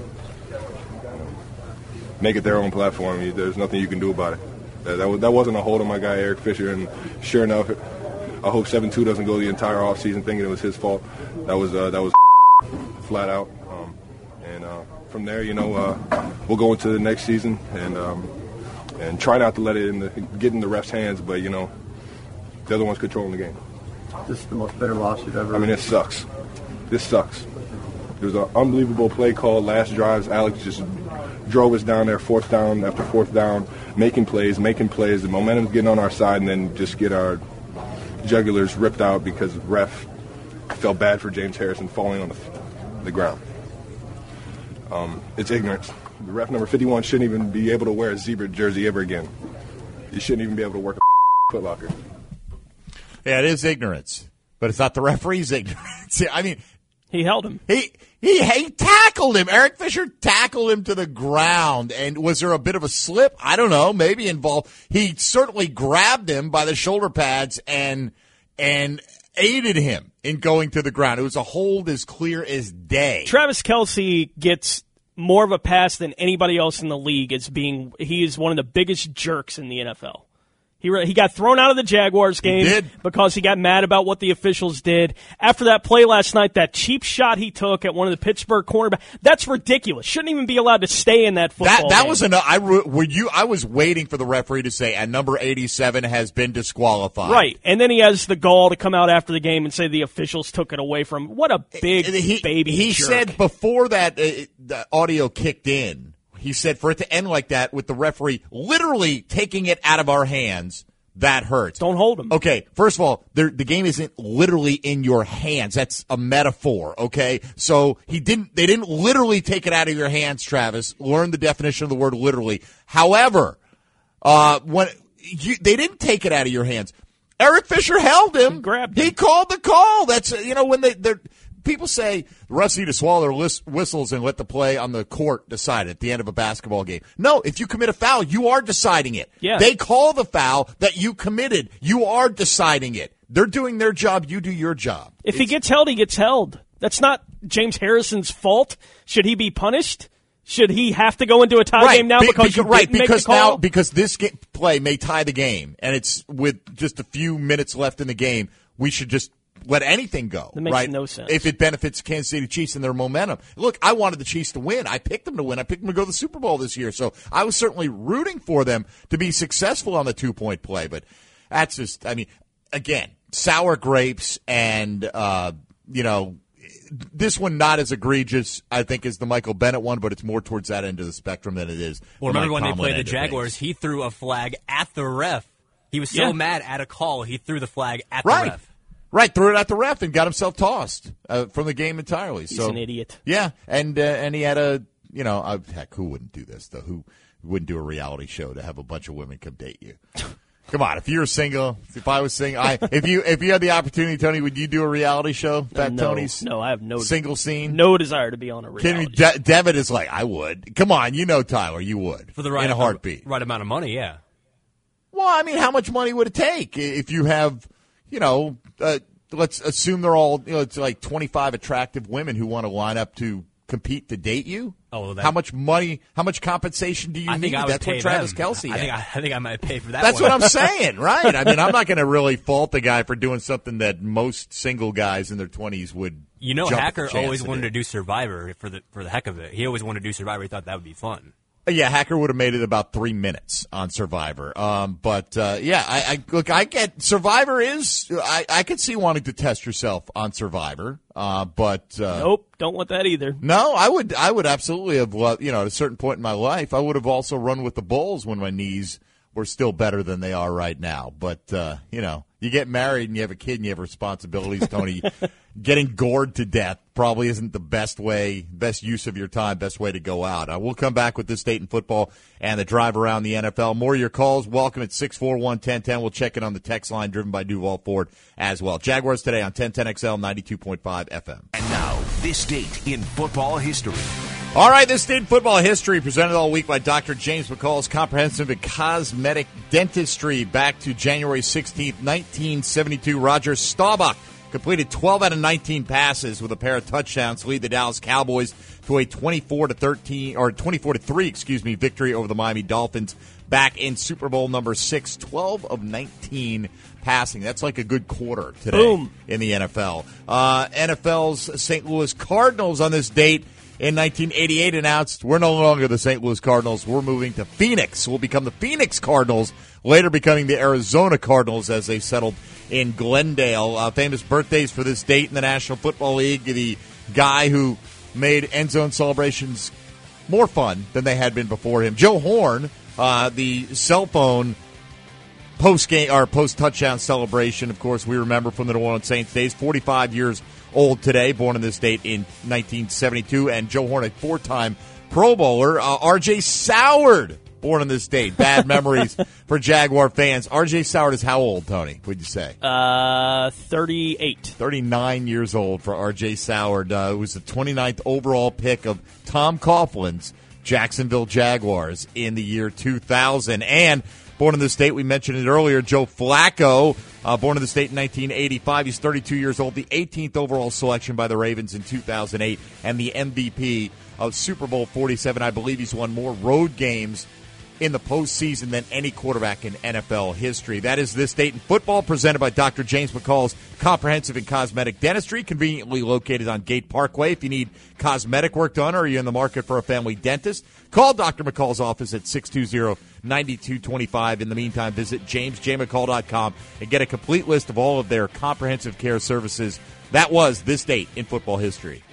make it their own platform. There's nothing you can do about it. That, that, that wasn't a hold on my guy, Eric Fisher, and sure enough, I hope seven two doesn't go the entire offseason thinking it was his fault. That was uh, that was flat out. Um, and uh, from there, you know, uh, we'll go into the next season and um, and try not to let it in the, get in the refs' hands. But you know, the other one's controlling the game. This is the most bitter loss you've ever. I mean, it sucks. This sucks. There was an unbelievable play call last drives. Alex just drove us down there, fourth down after fourth down, making plays, making plays. The momentum's getting on our side, and then just get our jugulars ripped out because the ref felt bad for James Harrison falling on the, the ground. Um, it's ignorance. The ref number fifty-one shouldn't even be able to wear a zebra jersey ever again. He shouldn't even be able to work a Foot Locker. Yeah, it is ignorance, but it's not the referee's ignorance. I mean, he held him. He he he tackled him. Eric Fisher tackled him to the ground. And was there a bit of a slip? I don't know. Maybe involved. He certainly grabbed him by the shoulder pads and and aided him in going to the ground. It was a hold as clear as day. Travis Kelce gets more of a pass than anybody else in the league as being he is one of the biggest jerks in the N F L. He re- he got thrown out of the Jaguars game he because he got mad about what the officials did. After that play last night, that cheap shot he took at one of the Pittsburgh cornerbacks, that's ridiculous. Shouldn't even be allowed to stay in that football That that game. was enough. I were you. I was waiting for the referee to say, "And number eighty-seven has been disqualified." Right, and then he has the gall to come out after the game and say the officials took it away from him. What a big he, baby He jerk. said before that uh, the audio kicked in, he said for it to end like that with the referee literally taking it out of our hands. That hurts. Don't hold him. Okay, first of all, the game isn't literally in your hands. That's a metaphor, okay? So he didn't. They didn't literally take it out of your hands, Travis. Learn the definition of the word literally. However, uh, when you, they didn't take it out of your hands, Eric Fisher held him. He grabbed him. He called the call. That's, you know, when they they're. People say the refs need to swallow their list, whistles and let the play on the court decide it at the end of a basketball game. No, if you commit a foul, you are deciding it. Yeah. They call the foul that you committed. You are deciding it. They're doing their job. You do your job. If it's, he gets held, he gets held. That's not James Harrison's fault. Should he be punished? Should he have to go into a tie right, game now be, because because, you right, didn't make because the call? now because this ga- play may tie the game, and it's with just a few minutes left in the game, we should just let anything go. That makes right? no sense. If it benefits Kansas City Chiefs and their momentum. Look, I wanted the Chiefs to win. I picked them to win. I picked them to go to the Super Bowl this year. So I was certainly rooting for them to be successful on the two-point play. But that's just, I mean, again, sour grapes and, uh, you know, this one not as egregious, I think, as the Michael Bennett one, but it's more towards that end of the spectrum than it is. Well, the remember Mike when Tomlin they played end the of Jaguars, things. he threw a flag at the ref. He was so Yeah. mad at a call, he threw the flag at Right. the ref. Right, threw it at the ref and got himself tossed uh, from the game entirely. He's so, an idiot. Yeah, and uh, and he had a, you know, uh, heck, who wouldn't do this, though? Who wouldn't do a reality show to have a bunch of women come date you? Come on, if you were single, if I was single, I, if you if you had the opportunity, Tony, would you do a reality show? Fat no, Tony's no, I have no single scene. No desire to be on a Kidding reality me? De- Devitt is like, I would. Come on, you know, Tyler, you would For the right, in a heartbeat. right amount of money, yeah. Well, I mean, how much money would it take if you have, you know, uh, let's assume they're all, you know, it's like twenty-five attractive women who want to line up to compete to date you? Oh, well, that, how much money, how much compensation do you I need? think I would That's pay what Travis them. Kelce I think had. I, I think I might pay for that That's one. what I'm saying, right? I mean, I'm not going to really fault the guy for doing something that most single guys in their twenties would. You know, jump at Hacker the chance always to wanted do. to do Survivor for the for the heck of it. He always wanted to do Survivor. He thought that would be fun. Yeah, Hacker would have made it about three minutes on Survivor. Um, but uh, yeah, I, I look. I get Survivor is. I, I could see wanting to test yourself on Survivor. Uh, but uh, Nope, don't want that either. no, I would. I would absolutely have. loved, You know, at a certain point in my life, I would have also run with the Bulls when my knees were still better than they are right now. But uh, you know, you get married and you have a kid and you have responsibilities, Tony. Getting gored to death probably isn't the best way, best use of your time, best way to go out. Uh, we'll come back with this state in football and the drive around the N F L. More of your calls. Welcome at six four one, one zero one zero. We'll check in on the text line driven by Duval Ford as well. Jaguars today on ten ten X L ninety-two point five F M. And now, this date in football history. All right, this date in football history presented all week by Doctor James McCall's Comprehensive and Cosmetic Dentistry. Back to January sixteenth, nineteen seventy-two, Roger Staubach completed twelve out of nineteen passes with a pair of touchdowns to lead the Dallas Cowboys to a twenty-four to thirteen or twenty-four to three, excuse me, victory over the Miami Dolphins back in Super Bowl number six, twelve of nineteen passing. That's like a good quarter today Boom. in the N F L. Uh, N F L's Saint Louis Cardinals on this date in nineteen eighty-eight announced, we're no longer the Saint Louis Cardinals. We're moving to Phoenix. We'll become the Phoenix Cardinals, later becoming the Arizona Cardinals as they settled in Glendale. Uh, famous birthdays for this date in the National Football League. The guy who made end zone celebrations more fun than they had been before him. Joe Horn, uh, the cell phone post game or post touchdown celebration. Of course, we remember from the New Orleans Saints days. forty-five years old today, born on this date in nineteen seventy-two, and Joe Horn, a four-time Pro Bowler. Uh, R J Soward, born on this date. Bad memories for Jaguar fans. R J Soward is how old, Tony? Would you say? Uh, thirty-eight. thirty-nine years old for R J Soward. Uh, it was the twenty-ninth overall pick of Tom Coughlin's Jacksonville Jaguars in the year two thousand. And born in the state, we mentioned it earlier, Joe Flacco, uh, born in the state in nineteen eighty-five. He's thirty-two years old, the eighteenth overall selection by the Ravens in two thousand eight, and the M V P of Super Bowl forty-seven. I believe he's won more road games in the postseason than any quarterback in N F L history. That is This Date in Football, presented by Doctor James McCall's Comprehensive and Cosmetic Dentistry, conveniently located on Gate Parkway. If you need cosmetic work done or you're in the market for a family dentist, call Doctor McCall's office at six two zero, nine two two five. In the meantime, visit james j mccall dot com and get a complete list of all of their comprehensive care services. That was This Date in Football history.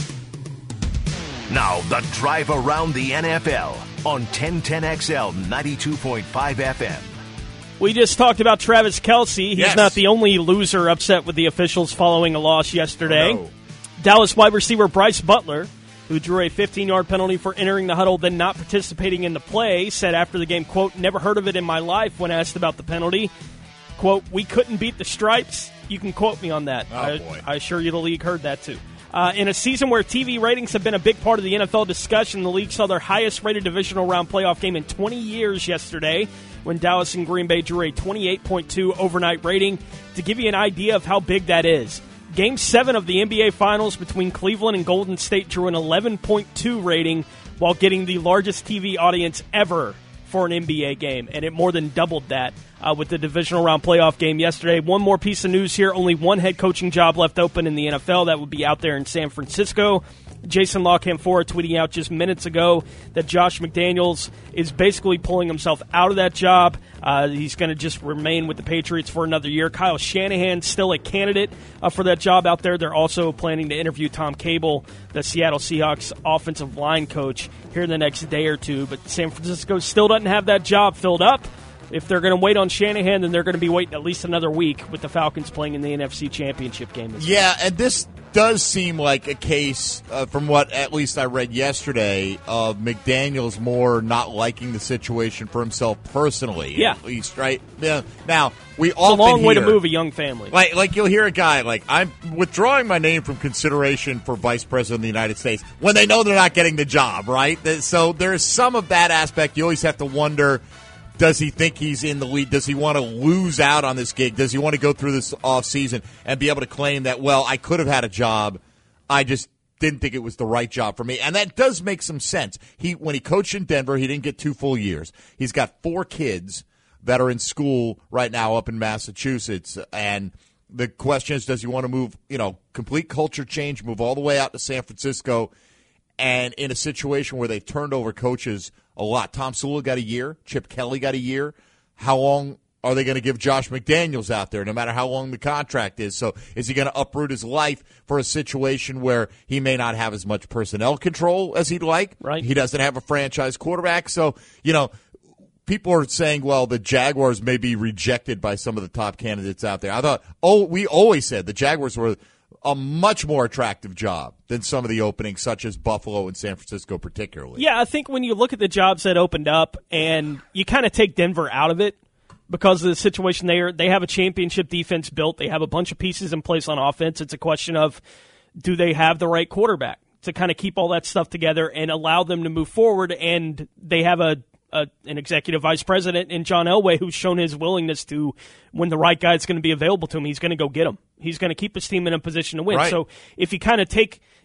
Now, the drive around the N F L on ten ten X L ninety-two point five F M. We just talked about Travis Kelce. He's Yes. not the only loser upset with the officials following a loss yesterday. Oh, no. Dallas wide receiver Bryce Butler, who drew a fifteen-yard penalty for entering the huddle then not participating in the play, said after the game, quote, "Never heard of it in my life," when asked about the penalty. Quote, "We couldn't beat the Stripes." You can quote me on that. Oh, I, boy. I assure you the league heard that too. Uh, in a season where T V ratings have been a big part of the N F L discussion, the league saw their highest-rated divisional round playoff game in twenty years yesterday when Dallas and Green Bay drew a twenty-eight point two overnight rating. To give you an idea of how big that is, Game seven of the N B A Finals between Cleveland and Golden State drew an eleven point two rating while getting the largest T V audience ever for an N B A game, and it more than doubled that uh, with the divisional round playoff game yesterday. One more piece of news here. Only one head coaching job left open in the N F L. That would be out there in San Francisco. Jason LaCanfora tweeting out just minutes ago that Josh McDaniels is basically pulling himself out of that job. Uh, he's going to just remain with the Patriots for another year. Kyle Shanahan still a candidate uh, for that job out there. They're also planning to interview Tom Cable, the Seattle Seahawks offensive line coach, here in the next day or two. But San Francisco still doesn't have that job filled up. If they're going to wait on Shanahan, then they're going to be waiting at least another week with the Falcons playing in the N F C Championship game. This Yeah, and this does seem like a case, uh, from what at least I read yesterday, of McDaniels more not liking the situation for himself personally. Yeah. At least, right? Yeah. Now, we It's a often long way to hear- move a young family. Like, like you'll hear a guy like, I'm withdrawing my name from consideration for vice president of the United States when they know they're not getting the job, right? So there's some of that aspect. You always have to wonder, does he think he's in the lead? Does he want to lose out on this gig? Does he want to go through this offseason and be able to claim that, well, I could have had a job, I just didn't think it was the right job for me? And that does make some sense. He when he coached in Denver, he didn't get two full years. He's got four kids that are in school right now up in Massachusetts, and the question is, does he want to move, you know, complete culture change, move all the way out to San Francisco, and in a situation where they've turned over coaches a lot? Tom Sula got a year. Chip Kelly got a year. How long are they going to give Josh McDaniels out there, no matter how long the contract is? So is he going to uproot his life for a situation where he may not have as much personnel control as he'd like? Right. He doesn't have a franchise quarterback. So, you know, people are saying, well, the Jaguars may be rejected by some of the top candidates out there. I thought, oh, we always said the Jaguars were a much more attractive job than some of the openings, such as Buffalo and San Francisco particularly. Yeah, I think when you look at the jobs that opened up and you kind of take Denver out of it because of the situation there, they have a championship defense built. They have a bunch of pieces in place on offense. It's a question of, do they have the right quarterback to kind of keep all that stuff together and allow them to move forward? And they have a Uh, an executive vice president in John Elway who's shown his willingness to, when the right guy is going to be available to him, he's going to go get him. He's going to keep his team in a position to win. Right. So if you kind of take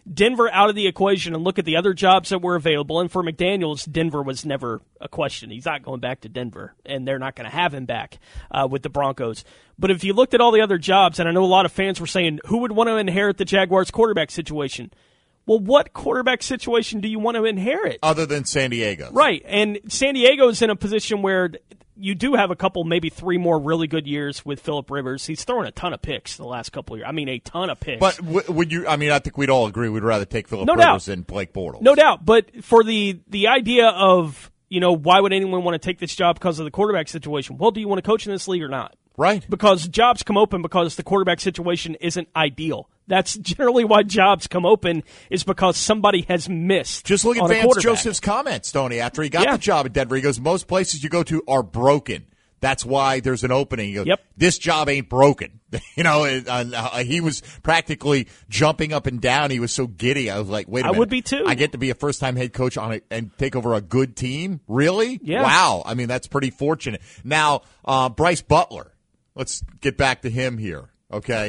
Denver out of the equation and look at the other jobs that were available, and for McDaniels, Denver was never a question. He's not going back to Denver, and they're not going to have him back uh, with the Broncos. But if you looked at all the other jobs, and I know a lot of fans were saying, who would want to inherit the Jaguars quarterback situation? Well, what quarterback situation do you want to inherit? Other than San Diego. Right, and San Diego is in a position where you do have a couple, maybe three more really good years with Phillip Rivers. He's thrown a ton of picks the last couple of years. I mean, a ton of picks. But w- would you? I mean, I think we'd all agree we'd rather take Phillip No Rivers doubt. than Blake Bortles. No doubt, but for the the idea of, you know, why would anyone want to take this job because of the quarterback situation? Well, do you want to coach in this league or not? Right. Because jobs come open because the quarterback situation isn't ideal. That's generally why jobs come open, is because somebody has missed. Just look at on a Vance quarterback. Joseph's comments, Tony, after he got Yeah. the job at Denver. He goes, most places you go to are broken. That's why there's an opening. He goes, Yep. This job ain't broken. you know, and, uh, he was practically jumping up and down. He was so giddy. I was like, wait a I minute. would be too. I get to be a first-time head coach on a, and take over a good team? Really? Yeah. Wow. I mean, that's pretty fortunate. Now, uh, Bryce Butler. Let's get back to him here, okay?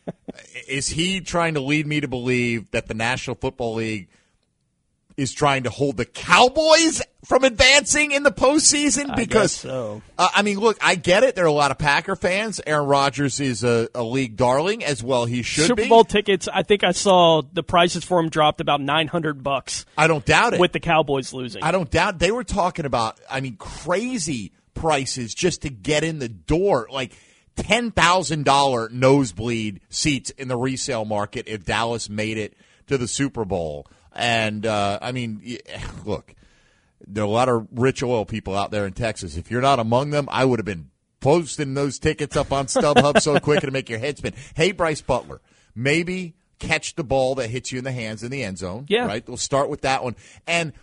Is he trying to lead me to believe that the National Football League is trying to hold the Cowboys from advancing in the postseason? Because, I guess so. uh, I mean, look, I get it. There are a lot of Packer fans. Aaron Rodgers is a, a league darling, as well he should Super be. Bowl tickets, I think I saw the prices for them dropped about nine hundred bucks. I don't doubt it. With the Cowboys losing. I don't doubt. They were talking about, I mean, crazy prices just to get in the door. Like, ten thousand dollars nosebleed seats in the resale market if Dallas made it to the Super Bowl. And, uh, I mean, look, there are a lot of rich oil people out there in Texas. If you're not among them, I would have been posting those tickets up on StubHub so quick to make your head spin. Hey, Bryce Butler, maybe catch the ball that hits you in the hands in the end zone. Yeah. Right? We'll start with that one. And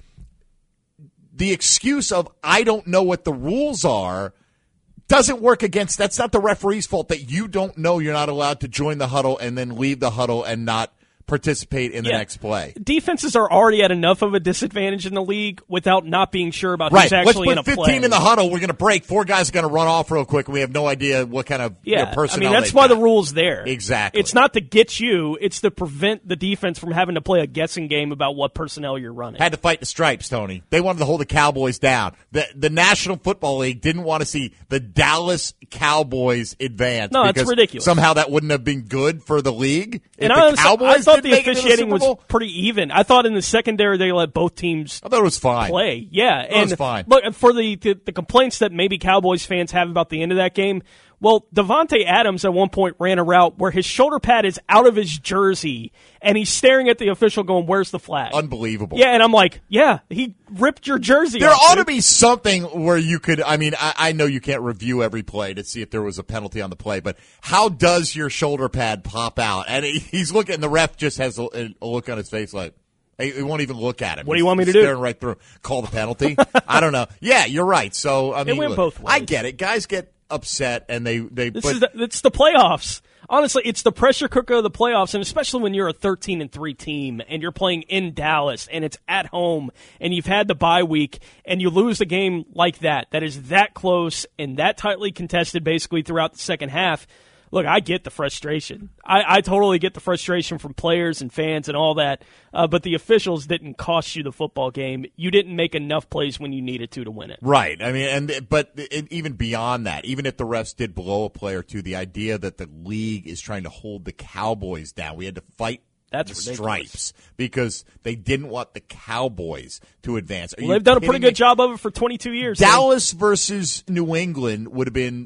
the excuse of, I don't know what the rules are, doesn't work against, that's not the referee's fault that you don't know you're not allowed to join the huddle and then leave the huddle and not participate in the Yeah. next play. Defenses are already at enough of a disadvantage in the league without not being sure about Right. who's Let's actually put in a fifteen play. in the huddle. We're going to break. Four guys are going to run off real quick. And we have no idea what kind of you Yeah, know, personnel I mean, that's they've why got. the rule's there. Exactly. It's not to get you, it's to prevent the defense from having to play a guessing game about what personnel you're running. Had to fight the stripes, Tony. They wanted to hold the Cowboys down. The the National Football League didn't want to see the Dallas Cowboys advance. No, it's because ridiculous. Somehow that wouldn't have been good for the league. And if I, the honestly- Cowboys I thought didn't the make it to the officiating Super was Bowl. pretty even. I thought in the secondary they let both teams I thought it was fine. play. Yeah, It and was fine. Look, for the, the the complaints that maybe Cowboys fans have about the end of that game. Well, Devontae Adams at one point ran a route where his shoulder pad is out of his jersey, and he's staring at the official going, "Where's the flag?" Unbelievable. Yeah, and I'm like, yeah, he ripped your jersey There off, ought to dude. be something where you could, I mean, I, I know you can't review every play to see if there was a penalty on the play, but how does your shoulder pad pop out? And he, he's looking, and the ref just has a, a look on his face like, he, he won't even look at him. What do He's you want me to staring do? Staring right through. Call the penalty? I don't know. Yeah, you're right. So, I mean, went look, both ways. I get it. Guys get upset, and they, they This but, is the, it's the playoffs. Honestly, it's the pressure cooker of the playoffs, and especially when you're a thirteen and three team and you're playing in Dallas and it's at home and you've had the bye week and you lose a game like that, that is that close and that tightly contested basically throughout the second half. Look, I get the frustration. I, I totally get the frustration from players and fans and all that, uh, but the officials didn't cost you the football game. You didn't make enough plays when you needed to to win it. Right. I mean, and but it, even beyond that, even if the refs did blow a play or two, the idea that the league is trying to hold the Cowboys down, we had to fight That's the ridiculous. stripes because they didn't want the Cowboys to advance. Are Well, you they've done a pretty kidding me? good job of it for twenty-two years. man. Dallas versus New England would have been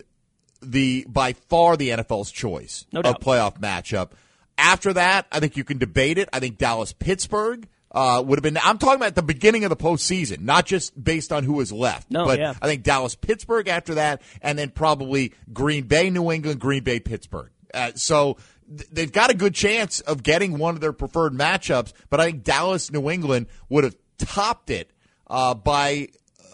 the by far the N F L's choice No of doubt. playoff matchup. After that, I think you can debate it. I think Dallas Pittsburgh uh, would have been. I'm talking about the beginning of the postseason, not just based on who was left. No, but yeah. I think Dallas Pittsburgh after that, and then probably Green Bay, New England, Green Bay, Pittsburgh. Uh, so th- they've got a good chance of getting one of their preferred matchups. But I think Dallas, New England would have topped it uh, by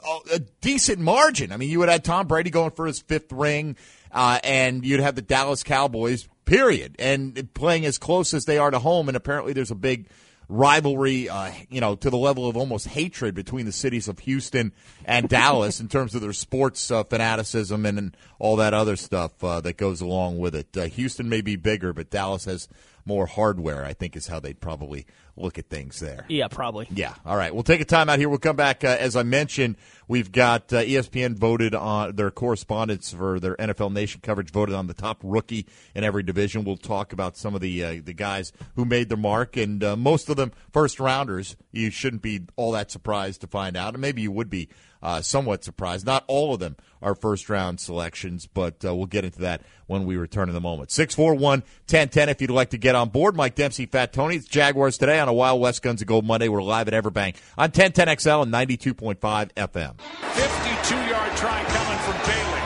a decent margin. I mean, you would have Tom Brady going for his fifth ring, uh, and you'd have the Dallas Cowboys, period, and playing as close as they are to home. And apparently there's a big rivalry, uh, you know, to the level of almost hatred between the cities of Houston and Dallas in terms of their sports uh, fanaticism and, and all that other stuff uh, that goes along with it. Uh, Houston may be bigger, but Dallas has more hardware, I think is how they'd probably look at things there. Yeah, probably. Yeah. All right. We'll take a time out here. We'll come back. Uh, as I mentioned, we've got uh, E S P N voted on their correspondents for their N F L Nation coverage, voted on the top rookie in every division. We'll talk about some of the uh, the guys who made their mark, and uh, most of them first rounders. You shouldn't be all that surprised to find out, and maybe you would be uh, somewhat surprised. Not all of them are first round selections, but uh, we'll get into that when we return in a moment. six four one, ten ten if you'd like to get on board. Mike Dempsey, Fat Tony. It's Jaguars Today on a Wild West Guns and Gold Monday. We're live at Everbank on ten ten X L and ninety-two point five F M. fifty-two-yard try coming from Bailey.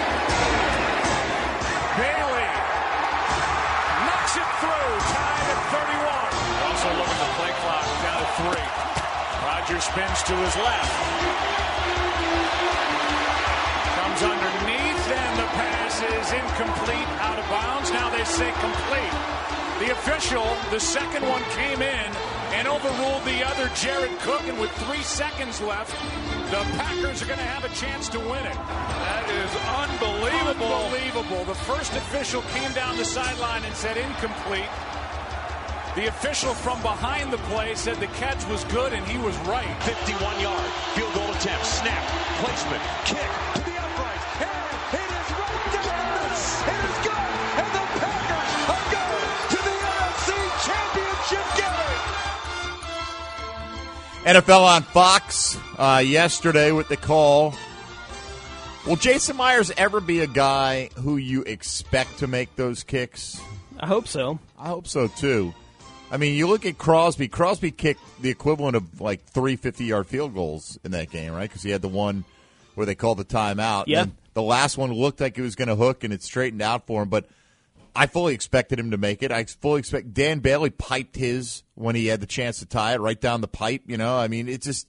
Bailey knocks it through. Tied at thirty-one. Also looking at the play clock down to three. Rodgers spins to his left. Comes underneath, and the pass is incomplete, out of bounds. Now they say complete. The official, the second one came in and overruled the other, Jared Cook, and with three seconds left, the Packers are going to have a chance to win it. That is unbelievable. Unbelievable. The first official came down the sideline and said incomplete. The official from behind the play said the catch was good, and he was right. fifty-one-yard field goal attempt, snap, placement, kick to the upright, and it is right there. It is good, and the Packers are going to the N F C Championship game. N F L on Fox uh, yesterday with the call. Will Jason Myers ever be a guy who you expect to make those kicks? I hope so. I hope so, too. I mean, you look at Crosby. Crosby kicked the equivalent of like three fifty-yard field goals in that game, right? Because he had the one where they called the timeout. Yeah. And the last one looked like it was going to hook, and it straightened out for him. But I fully expected him to make it. I fully expect Dan Bailey piped his when he had the chance to tie it right down the pipe. You know, I mean, it's just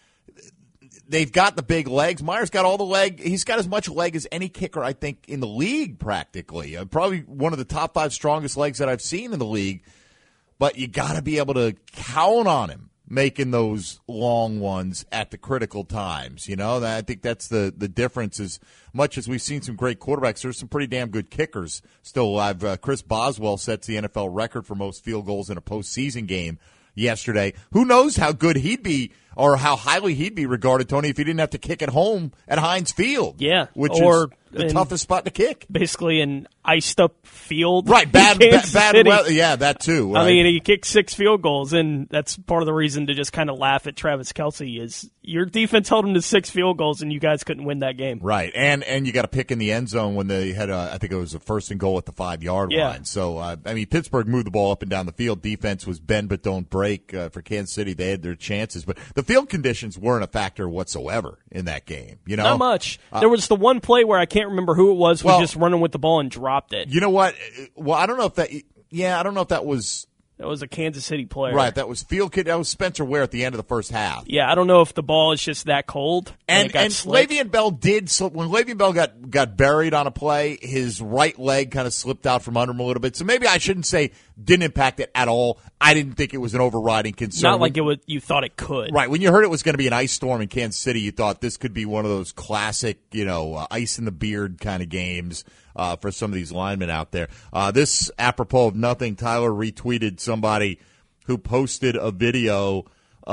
they've got the big legs. Myers got all the leg. He's got as much leg as any kicker, I think, in the league practically. Uh, probably one of the top five strongest legs that I've seen in the league. But you got to be able to count on him making those long ones at the critical times. You know, I think that's the, the difference. As much as we've seen some great quarterbacks, there's some pretty damn good kickers still alive. Uh, Chris Boswell sets the N F L record for most field goals in a postseason game yesterday. Who knows how good he'd be or how highly he'd be regarded, Tony, if he didn't have to kick at home at Heinz Field. Yeah. Which or is the toughest spot to kick. Basically an iced-up field. Right, bad, in bad, bad City. weather. Yeah, that too. Right? I mean, he kicked six field goals, and that's part of the reason to just kind of laugh at Travis Kelce is your defense held him to six field goals, and you guys couldn't win that game. Right, and and you got to pick in the end zone when they had, a, I think it was a first and goal at the five-yard yeah. line. So, uh, I mean, Pittsburgh moved the ball up and down the field. Defense was bend but don't break uh, for Kansas City. They had their chances, but the field conditions weren't a factor whatsoever in that game. You know, not much. Uh, there was the one play where I can't remember who it was. Well, was just running with the ball and dropped it. You know what? Well, I don't know if that. Yeah, I don't know if that was. That was a Kansas City player. Right, that was field kid. That was Spencer Ware at the end of the first half. Yeah, I don't know if the ball is just that cold. And And, and Le'Veon Bell did slip. When Le'Veon Bell got, got buried on a play, his right leg kind of slipped out from under him a little bit. So maybe I shouldn't say didn't impact it at all. I didn't think it was an overriding concern. Not like it was, you thought it could. Right. When you heard it was going to be an ice storm in Kansas City, you thought this could be one of those classic, you know, uh, ice in the beard kind of games. Uh, for some of these linemen out there. Uh, this, apropos of nothing, Tyler retweeted somebody who posted a video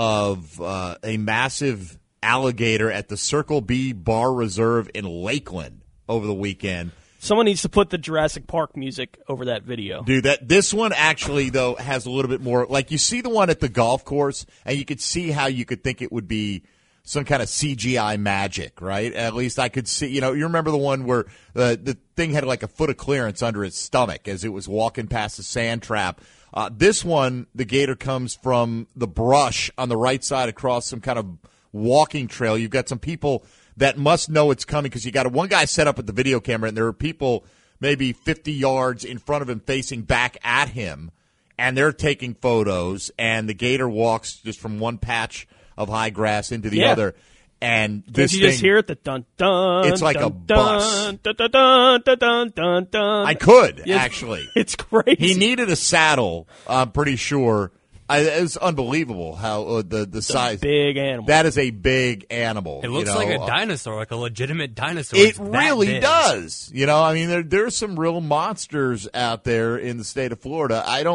of uh, a massive alligator at the Circle B Bar Reserve in Lakeland over the weekend. Someone needs to put the Jurassic Park music over that video. Dude, that this one actually, though, has a little bit more. Like, you see the one at the golf course, and you could see how you could think it would be some kind of C G I magic, right? At least I could see, you know, you remember the one where the, the thing had like a foot of clearance under its stomach as it was walking past the sand trap. Uh, this one, the gator comes from the brush on the right side across some kind of walking trail. You've got some people that must know it's coming because you got one guy set up at the video camera, and there are people maybe fifty yards in front of him facing back at him, and they're taking photos, and the gator walks just from one patch of high grass into the yeah. other, and this Can't you thing, just hear it? The dun dun. It's like dun, a bus. Dun, dun, dun, dun, dun, dun, dun. I could It's, actually. It's crazy. He needed a saddle. I'm pretty sure. I, it was unbelievable how uh, the the it's size. A big animal. That is a big animal. It looks you know? like a dinosaur, like a legitimate dinosaur. It It's that really big. does. You know, I mean, there there's some real monsters out there in the state of Florida. I don't.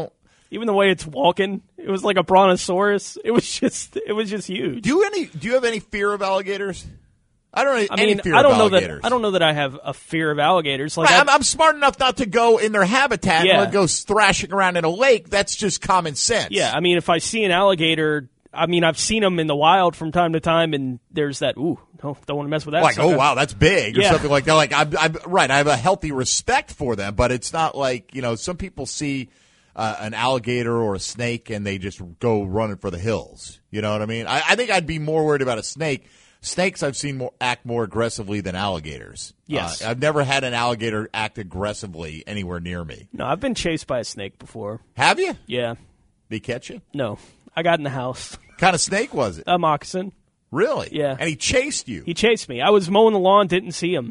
Even the way it's walking, it was like a brontosaurus. It was just, it was just huge. Do you any? Do you have any fear of alligators? I don't. Have I any mean, fear I don't of know alligators. that. I don't know that I have a fear of alligators. Like Right, I- I'm, I'm smart enough not to go in their habitat Yeah. and go thrashing around in a lake. That's just common sense. Yeah, I mean, if I see an alligator, I mean, I've seen them in the wild from time to time, and there's that, ooh, no, don't want to mess with that. Like, sucker. oh wow, that's big, or Yeah. something like that. Like, I'm, I'm right. I have a healthy respect for them, but it's not like, you know, some people see uh, an alligator or a snake and they just go running for the hills. You know what I mean? I, I think I'd be more worried about a snake. Snakes I've seen more, act more aggressively than alligators. Yes. Uh, I've never had an alligator act aggressively anywhere near me. No, I've been chased by a snake before. Have you? Yeah. Did he catch you? No, I got in the house. What kind of snake was it? A moccasin. Really? Yeah. And he chased you? He chased me. I was mowing the lawn, didn't see him,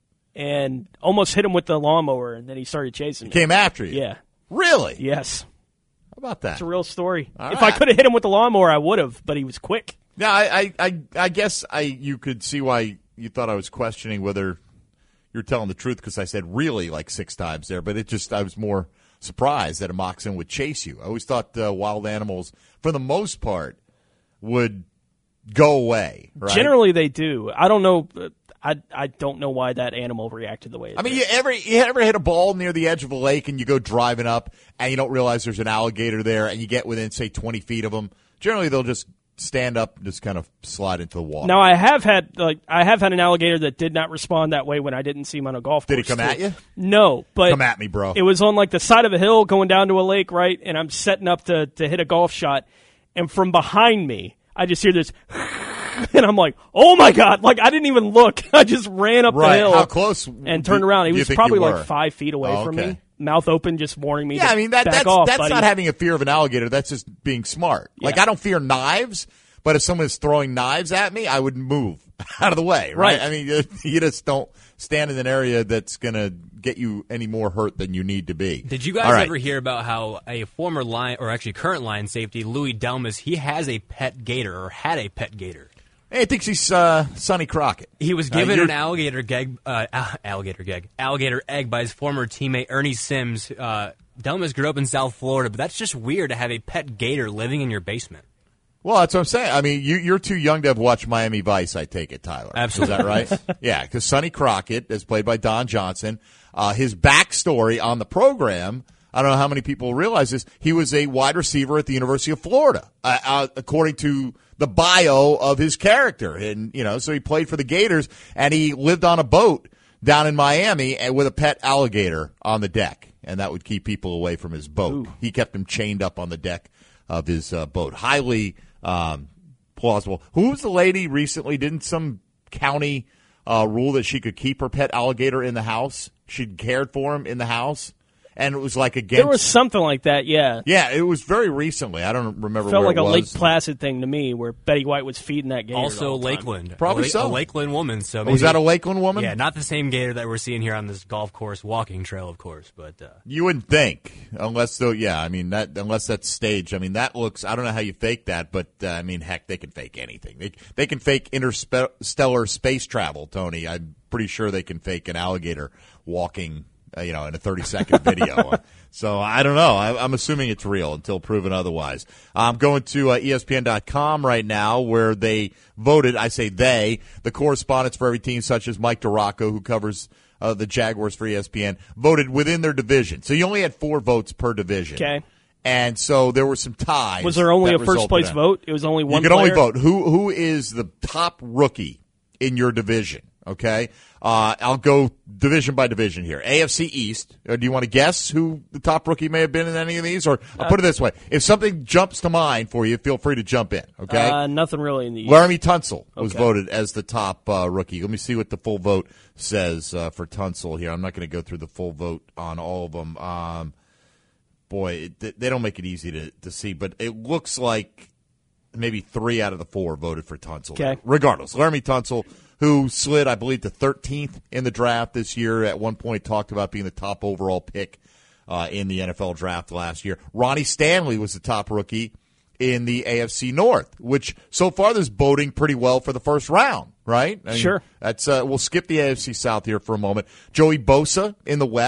and almost hit him with the lawnmower, and then he started chasing me. Came after you? Yeah. Really? Yes. How about that? It's a real story. All if right. I could have hit him with the lawnmower, I would have, but he was quick. Now, I, I, I, I guess I you could see why you thought I was questioning whether you're telling the truth because I said really like six times there, but it just I was more surprised that a moccasin would chase you. I always thought uh, wild animals, for the most part, would go away. Right? Generally, they do. I don't know. I, I don't know why that animal reacted the way it I mean, did. you ever you ever hit a ball near the edge of a lake and you go driving up and you don't realize there's an alligator there and you get within say twenty feet of them? Generally, they'll just stand up and just kind of slide into the water. Now, I have had like I have had an alligator that did not respond that way when I didn't see him on a golf Did course. he come too. at you? No, but Come at me, bro. It was on like the side of a hill going down to a lake, right? And I'm setting up to to hit a golf shot, and from behind me, I just hear this, and I'm like, "Oh my god!" Like I didn't even look. I just ran up Right. the hill. How close And turned do- around. He do you was think probably you were? like five feet away Oh, from okay. me, mouth open, just warning me. Yeah, to I mean that back that's off, that's buddy. not having a fear of an alligator. That's just being smart. Like Yeah. I don't fear knives, but if someone's throwing knives at me, I would move out of the way. Right? Right. I mean, you, you just don't stand in an area that's going to get you any more hurt than you need to be. Did you guys All right. ever hear about how a former line, or actually current line safety, Louis Delmas, he has a pet gator, or had a pet gator? Hey, he thinks he's uh, Sonny Crockett. He was Uh, given you're- an alligator gag, uh, al- alligator gag, alligator egg by his former teammate Ernie Sims. Uh, Delmas grew up in South Florida, but that's just weird to have a pet gator living in your basement. Well, that's what I'm saying. I mean, you, you're too young to have watched Miami Vice, I take it, Tyler. Absolutely. Is that right? Yeah, because Sonny Crockett, as played by Don Johnson, uh, his backstory on the program, I don't know how many people realize this, he was a wide receiver at the University of Florida, uh, uh, according to the bio of his character. And, you know, so he played for the Gators, and he lived on a boat down in Miami and with a pet alligator on the deck, and that would keep people away from his boat. Ooh. He kept him chained up on the deck of his uh, boat. Highly um, plausible. Who was the lady recently? Didn't some county uh, rule that she could keep her pet alligator in the house? She'd cared for him in the house, and it was like against. There was something like that, yeah. Yeah, it was very recently. I don't remember. Felt where like it a was. Lake Placid thing to me, where Betty White was feeding that gator. Also, all the time. Lakeland. Probably a, La- so. A Lakeland woman. So Was maybe- that a Lakeland woman? Yeah, not the same gator that we're seeing here on this golf course walking trail, of course. But uh, You wouldn't think, unless though. Yeah, I mean that. Unless that's staged. I mean that looks. I don't know how you fake that, but uh, I mean, heck, they can fake anything. They they can fake interstellar space travel, Tony. I'm pretty sure they can fake an alligator walking. Uh, you know, in a thirty second video. So I don't know. I, I'm assuming it's real until proven otherwise. I'm going to uh, E S P N dot com right now, where they voted. I say they, the correspondents for every team, such as Mike DeRocco, who covers uh, the Jaguars for E S P N, voted within their division. So you only had four votes per division. Okay. And so there were some ties. Was there only that a first resulted place in- vote? It was only one. You could only player? vote. Who who is the top rookie in your division? Okay, uh, I'll go division by division here. A F C East. Uh, do you want to guess who the top rookie may have been in any of these? Or I'll put it this way: if something jumps to mind for you, feel free to jump in. Okay. Uh, nothing really in the East. Laramie Tunsil was Okay. voted as the top uh, rookie. Let me see what the full vote says uh, for Tunsil here. I'm not going to go through the full vote on all of them. Um, boy, it, they don't make it easy to, to see, but it looks like maybe three out of the four voted for Tunsil. Okay. Regardless, Laramie Tunsil, who slid, I believe, to thirteenth in the draft this year, at one point talked about being the top overall pick uh, in the N F L draft last year. Ronnie Stanley was the top rookie in the A F C North, which so far there's boding pretty well for the first round, right? I mean, Sure. That's uh, we'll skip the A F C South here for a moment. Joey Bosa in the West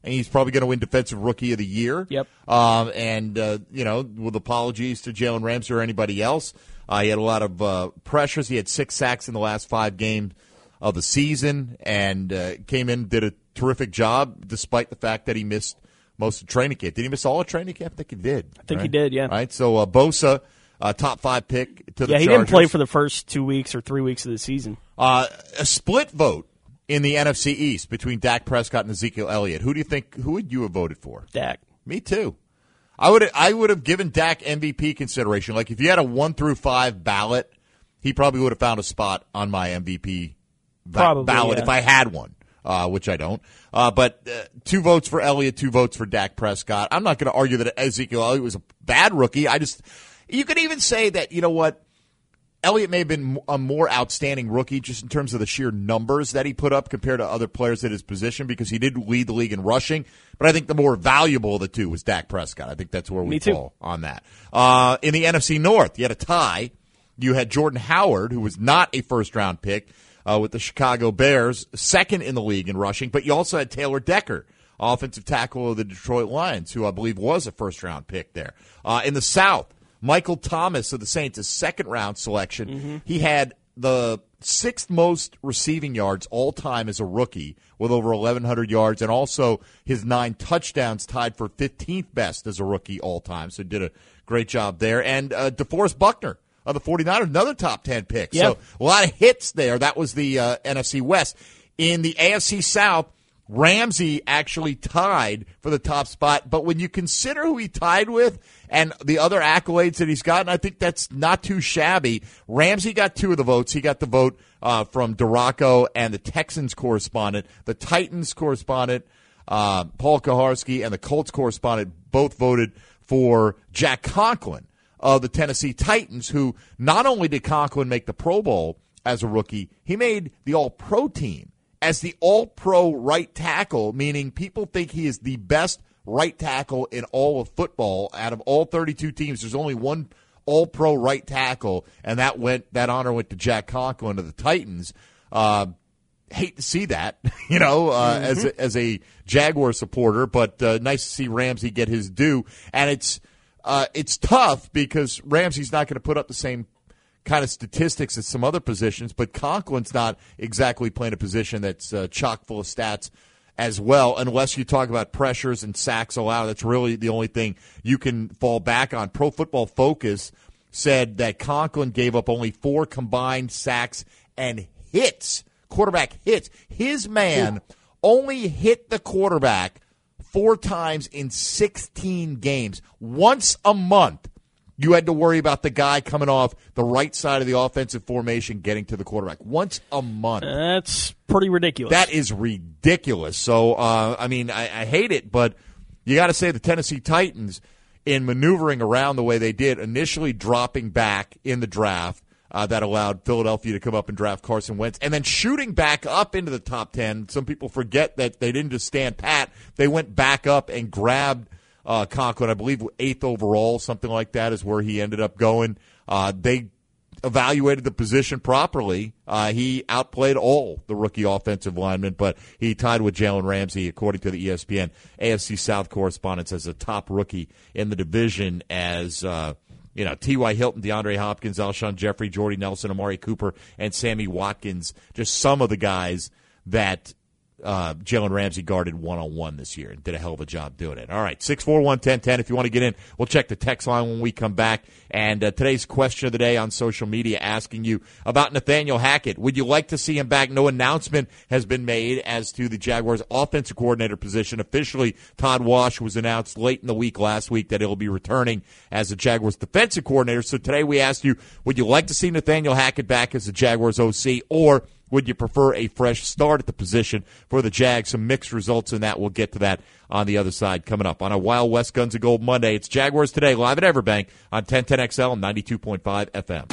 and he's probably going to win Defensive Rookie of the Year. Yep. Um, and, uh, you know, with apologies to Jalen Ramsey or anybody else, uh, he had a lot of uh, pressures. He had six sacks in the last five games of the season and uh, came in, did a terrific job despite the fact that he missed most of training camp. Did he miss all of training camp? I think he did. I think right? he did, yeah. Right. So uh, Bosa, uh, top five pick to the Yeah, he Chargers. didn't play for the first two weeks or three weeks of the season. Uh, a split vote in the N F C East between Dak Prescott and Ezekiel Elliott. Who do you think? Who would you have voted for? Dak. Me too. I would. I would have given Dak M V P consideration. Like if you had a one through five ballot, he probably would have found a spot on my M V P ba- Probably, ballot yeah. if I had one. Uh, which I don't. Uh, but uh, two votes for Elliott, two votes for Dak Prescott. I'm not going to argue that Ezekiel Elliott was a bad rookie. I just, you could even say that, you know what, Elliott may have been a more outstanding rookie just in terms of the sheer numbers that he put up compared to other players at his position because he did lead the league in rushing. But I think the more valuable of the two was Dak Prescott. I think that's where we Me too. fall on that. Uh, in the N F C North, you had a tie. You had Jordan Howard, who was not a first-round pick, Uh, with the Chicago Bears, second in the league in rushing, but you also had Taylor Decker, offensive tackle of the Detroit Lions, who I believe was a first-round pick there. Uh, in the South, Michael Thomas of the Saints, a second-round selection. Mm-hmm. He had the sixth most receiving yards all-time as a rookie with over eleven hundred yards, and also his nine touchdowns tied for fifteenth best as a rookie all-time, so did a great job there. And uh, DeForest Buckner of the 49ers, another top ten pick. Yep. So a lot of hits there. That was the uh, N F C West. In the A F C South, Ramsey actually tied for the top spot. But when you consider who he tied with and the other accolades that he's gotten, I think that's not too shabby. Ramsey got two of the votes. He got the vote uh, from DeRocco and the Texans correspondent. The Titans correspondent, uh, Paul Kaharski, and the Colts correspondent both voted for Jack Conklin of the Tennessee Titans, who not only did Conklin make the Pro Bowl as a rookie, he made the All-Pro team as the All-Pro right tackle, meaning people think he is the best right tackle in all of football. Out of all thirty-two teams, there's only one All-Pro right tackle, and that went that honor went to Jack Conklin of the Titans. Uh, hate to see that, you know, uh, mm-hmm. as a, as a Jaguar supporter, but uh, nice to see Ramsey get his due, and it's. Uh, it's tough because Ramsey's not going to put up the same kind of statistics as some other positions, but Conklin's not exactly playing a position that's uh, chock full of stats as well, unless you talk about pressures and sacks allowed. That's really the only thing you can fall back on. Pro Football Focus said that Conklin gave up only four combined sacks and hits, quarterback hits. His man only hit the quarterback four times in sixteen games. Once a month, you had to worry about the guy coming off the right side of the offensive formation getting to the quarterback. Once a month. That's pretty ridiculous. That is ridiculous. So, uh, I mean, I, I hate it, but you got to say the Tennessee Titans, in maneuvering around the way they did, initially dropping back in the draft, Uh, that allowed Philadelphia to come up and draft Carson Wentz, and then shooting back up into the top ten. Some people forget that they didn't just stand pat. They went back up and grabbed uh, Conklin, I believe eighth overall, something like that is where he ended up going. Uh, they evaluated the position properly. Uh, he outplayed all the rookie offensive linemen, but he tied with Jalen Ramsey, according to the E S P N A F C South correspondents, as a top rookie in the division as uh, – You know, T Y. Hilton, DeAndre Hopkins, Alshon Jeffrey, Jordy Nelson, Amari Cooper, and Sammy Watkins, just some of the guys that uh, Jalen Ramsey guarded one-on-one this year and did a hell of a job doing it. All right, six four one, one oh one oh, if you want to get in. We'll check the text line when we come back. And uh, today's question of the day on social media asking you about Nathaniel Hackett. Would you like to see him back? No announcement has been made as to the Jaguars' offensive coordinator position. Officially, Todd Wash was announced late in the week last week that he'll be returning as the Jaguars' defensive coordinator. So today we asked you, would you like to see Nathaniel Hackett back as the Jaguars' O C, or would you prefer a fresh start at the position for the Jags? Some mixed results in that. We'll get to that on the other side coming up on a Wild West Guns of Gold Monday. It's Jaguars Today, live at Everbank on ten ten X L and ninety-two point five F M.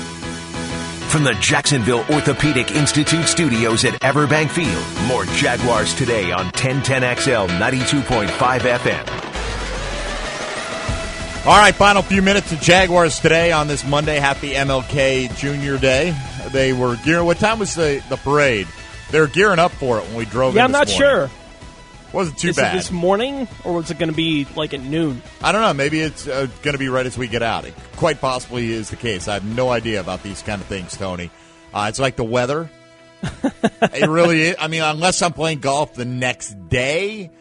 From the Jacksonville Orthopedic Institute studios at Everbank Field, more Jaguars Today on ten ten X L ninety-two point five F M. All right, final few minutes of Jaguars Today on this Monday. Happy M L K Junior Day. They were gearing. What time was the, the parade? They were gearing up for it when we drove yeah, in this I'm not morning. sure. Wasn't too Is bad. it this morning, or was it going to be like at noon? I don't know. Maybe it's uh, going to be right as we get out. It quite possibly is the case. I have no idea about these kind of things, Tony. Uh, it's like the weather. It really is. I mean, unless I'm playing golf the next day,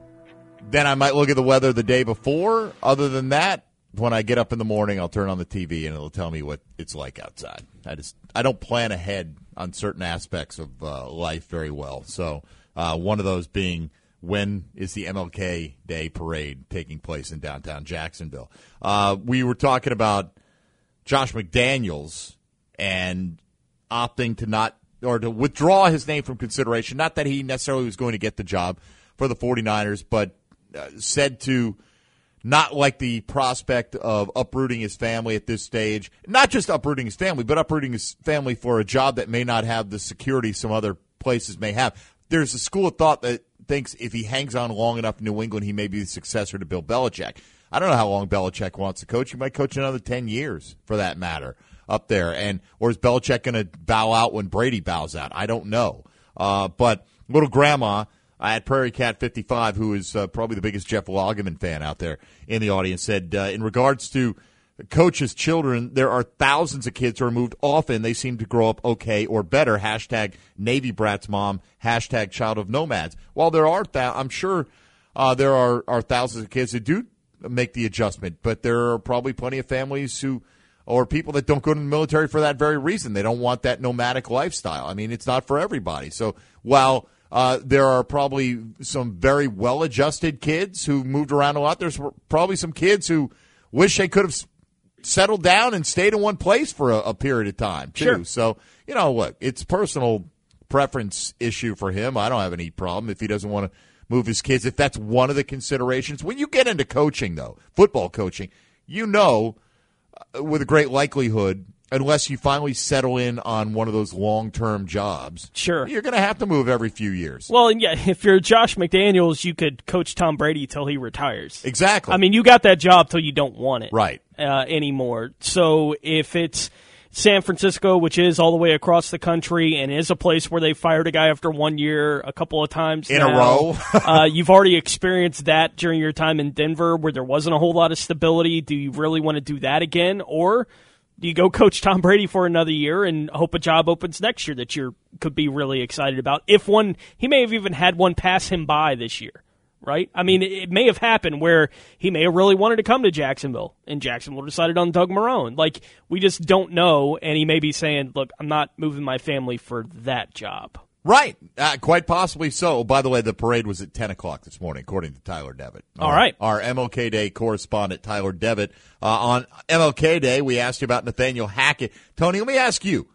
then I might look at the weather the day before. Other than that, when I get up in the morning, I'll turn on the T V and it'll tell me what it's like outside. I just I don't plan ahead on certain aspects of uh, life very well. So uh, one of those being, when is the M L K Day parade taking place in downtown Jacksonville? Uh, we were talking about Josh McDaniels and opting to not or to withdraw his name from consideration. Not that he necessarily was going to get the job for the 49ers, but uh, said to not like the prospect of uprooting his family at this stage. Not just uprooting his family, but uprooting his family for a job that may not have the security some other places may have. There's a school of thought that thinks if he hangs on long enough in New England, he may be the successor to Bill Belichick. I don't know how long Belichick wants to coach. He might coach another ten years, for that matter, up there. And or is Belichick going to bow out when Brady bows out? I don't know. Uh, but little grandma at Prairie Cat fifty-five, who is uh, probably the biggest Jeff Loggeman fan out there in the audience, said uh, in regards to coaches' children, there are thousands of kids who are moved often. They seem to grow up okay or better. Hashtag Navy Brats mom. Hashtag Child of Nomads. While there are, th- I'm sure uh, there are, are thousands of kids who do make the adjustment, but there are probably plenty of families who, or people that don't go to the military for that very reason. They don't want that nomadic lifestyle. I mean, it's not for everybody. So while uh, there are probably some very well-adjusted kids who moved around a lot, there's probably some kids who wish they could have settled down and stayed in one place for a, a period of time, too. Sure. So, you know, look, it's a personal preference issue for him. I don't have any problem if he doesn't want to move his kids, if that's one of the considerations. When you get into coaching, though, football coaching, you know uh, with a great likelihood, unless you finally settle in on one of those long-term jobs, sure, you're going to have to move every few years. Well, and yeah, if you're Josh McDaniels, you could coach Tom Brady till he retires. Exactly. I mean, you got that job till you don't want it right uh, anymore. So if it's San Francisco, which is all the way across the country and is a place where they fired a guy after one year a couple of times in now, a row. uh, you've already experienced that during your time in Denver where there wasn't a whole lot of stability. Do you really want to do that again? Or do you go coach Tom Brady for another year and hope a job opens next year that you could be really excited about? If one, he may have even had one pass him by this year. Right? I mean, it may have happened where he may have really wanted to come to Jacksonville, and Jacksonville decided on Doug Marrone. Like, we just don't know, and he may be saying, look, I'm not moving my family for that job. Right. Uh, quite possibly so. By the way, the parade was at ten o'clock this morning, according to Tyler Devitt. All our, right. Our M L K Day correspondent, Tyler Devitt. Uh, on M L K Day, we asked you about Nathaniel Hackett. Tony, let me ask you.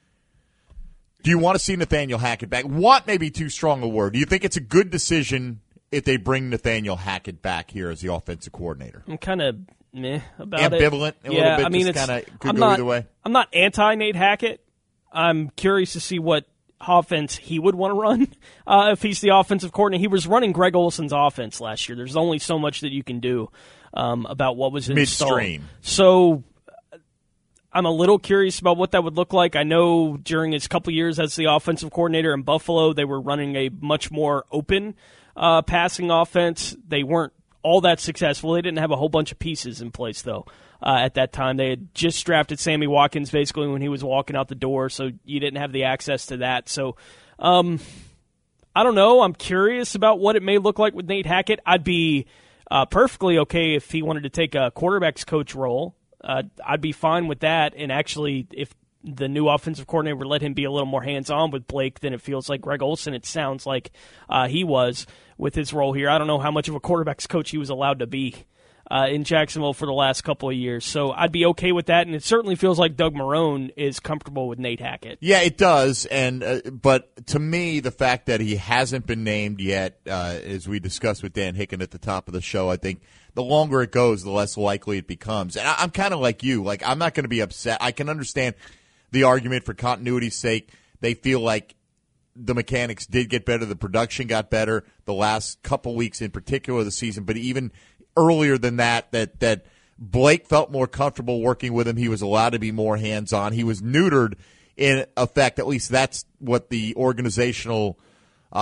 Do you want to see Nathaniel Hackett back? Want may be too strong a word. Do you think it's a good decision if they bring Nathaniel Hackett back here as the offensive coordinator? I'm kind of meh about Ambivalent it. a yeah, little bit. I mean, just it's kinda could I'm go not, either way. I'm not anti-Nate Hackett. I'm curious to see what offense he would want to run uh, if he's the offensive coordinator. He was running Greg Olson's offense last year. There's only so much that you can do um, about what was installed. Midstream. So I'm a little curious about what that would look like. I know during his couple years as the offensive coordinator in Buffalo, they were running a much more open Uh, passing offense. They weren't all that successful. They didn't have a whole bunch of pieces in place, though, uh, at that time. They had just drafted Sammy Watkins, basically, when he was walking out the door, so you didn't have the access to that. So, um, I don't know. I'm curious about what it may look like with Nate Hackett. I'd be uh, perfectly okay if he wanted to take a quarterback's coach role. Uh, I'd be fine with that, and actually, if the new offensive coordinator would let him be a little more hands-on with Blake than it feels like Greg Olson, it sounds like uh, he was with his role here. I don't know how much of a quarterback's coach he was allowed to be uh, in Jacksonville for the last couple of years. So I'd be okay with that, and it certainly feels like Doug Marrone is comfortable with Nate Hackett. Yeah, it does. And uh, but to me, the fact that he hasn't been named yet, uh, as we discussed with Dan Hicken at the top of the show, I think the longer it goes, the less likely it becomes. And I, I'm kind of like you. Like, I'm not going to be upset. I can understand the argument for continuity's sake. They feel like the mechanics did get better. The production got better the last couple weeks in particular of the season. But even earlier than that, that, that Blake felt more comfortable working with him. He was allowed to be more hands-on. He was neutered in effect. At least that's what the organizational uh,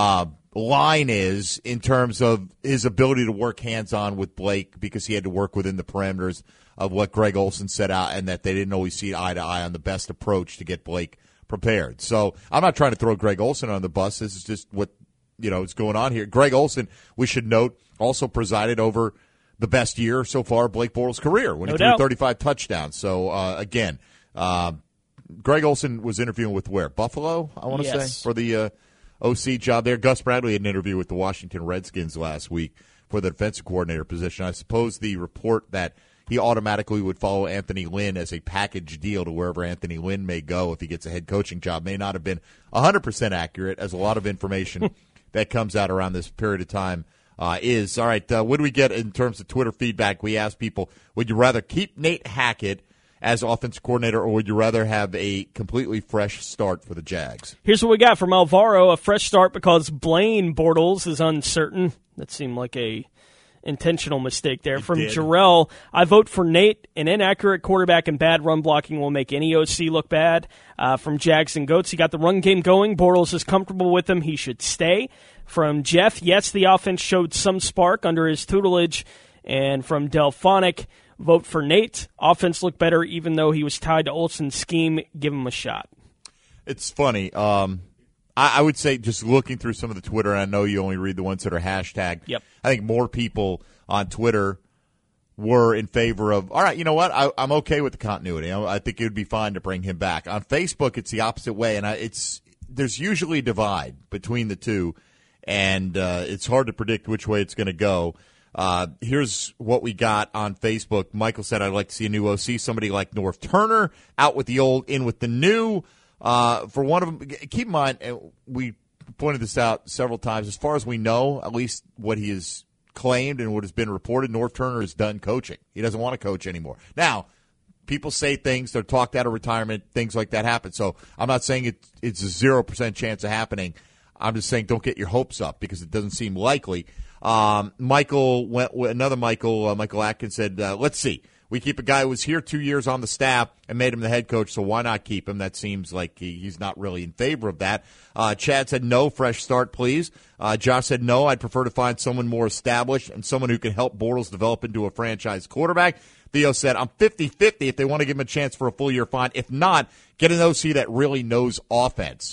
line is in terms of his ability to work hands-on with Blake because he had to work within the parameters of what Greg Olson set out and that they didn't always see eye to eye on the best approach to get Blake prepared. So I'm not trying to throw Greg Olson on the bus. This is just what, you know, is going on here. Greg Olson, we should note, also presided over the best year so far of Blake Bortles' career when he No threw doubt. thirty-five touchdowns. So, uh, again, uh, Greg Olson was interviewing with where? Buffalo, I want to Yes. say, for the uh, O C job there. Gus Bradley had an interview with the Washington Redskins last week for the defensive coordinator position. I suppose the report that he automatically would follow Anthony Lynn as a package deal to wherever Anthony Lynn may go if he gets a head coaching job may not have been one hundred percent accurate, as a lot of information that comes out around this period of time uh, is. All right, uh, what do we get in terms of Twitter feedback? We asked people, would you rather keep Nate Hackett as offensive coordinator, or would you rather have a completely fresh start for the Jags? Here's what we got from Alvaro: a fresh start because Blaine Bortles is uncertain. That seemed like a intentional mistake there. It From did. Jarrell, I vote for Nate. An inaccurate quarterback and bad run blocking will make any O C look bad. Uh, from Jags and Goats, he got the run game going. Bortles is comfortable with him. He should stay. From Jeff, yes, the offense showed some spark under his tutelage. And from Delphonic, vote for Nate. Offense looked better even though he was tied to Olsen's scheme. Give him a shot. It's funny. Um, I, I would say just looking through some of the Twitter, and I know you only read the ones that are hashtagged. Yep. I think more people on Twitter were in favor of, all right, you know what, I, I'm okay with the continuity. I, I think it would be fine to bring him back. On Facebook, it's the opposite way, and I, it's there's usually a divide between the two, and uh, it's hard to predict which way it's going to go. Uh, here's what we got on Facebook. Michael said, I'd like to see a new O C, somebody like North Turner, out with the old, in with the new. Uh, for one of them, keep in mind, and we pointed this out several times, as far as we know, at least what he has claimed and what has been reported, North Turner is done coaching. He doesn't want to coach anymore. Now, people say things, they're talked out of retirement, things like that happen. So I'm not saying it, it's a zero percent chance of happening. I'm just saying don't get your hopes up because it doesn't seem likely. Um, Michael went with another Michael, uh, Michael Atkins said, uh, let's see. We keep a guy who was here two years on the staff and made him the head coach, so why not keep him? That seems like he, he's not really in favor of that. Uh, Chad said no, fresh start, please. Uh, Josh said no, I'd prefer to find someone more established and someone who can help Bortles develop into a franchise quarterback. Theo said, I'm fifty-fifty. If they want to give him a chance for a full year, fine. If not, get an O C that really knows offense.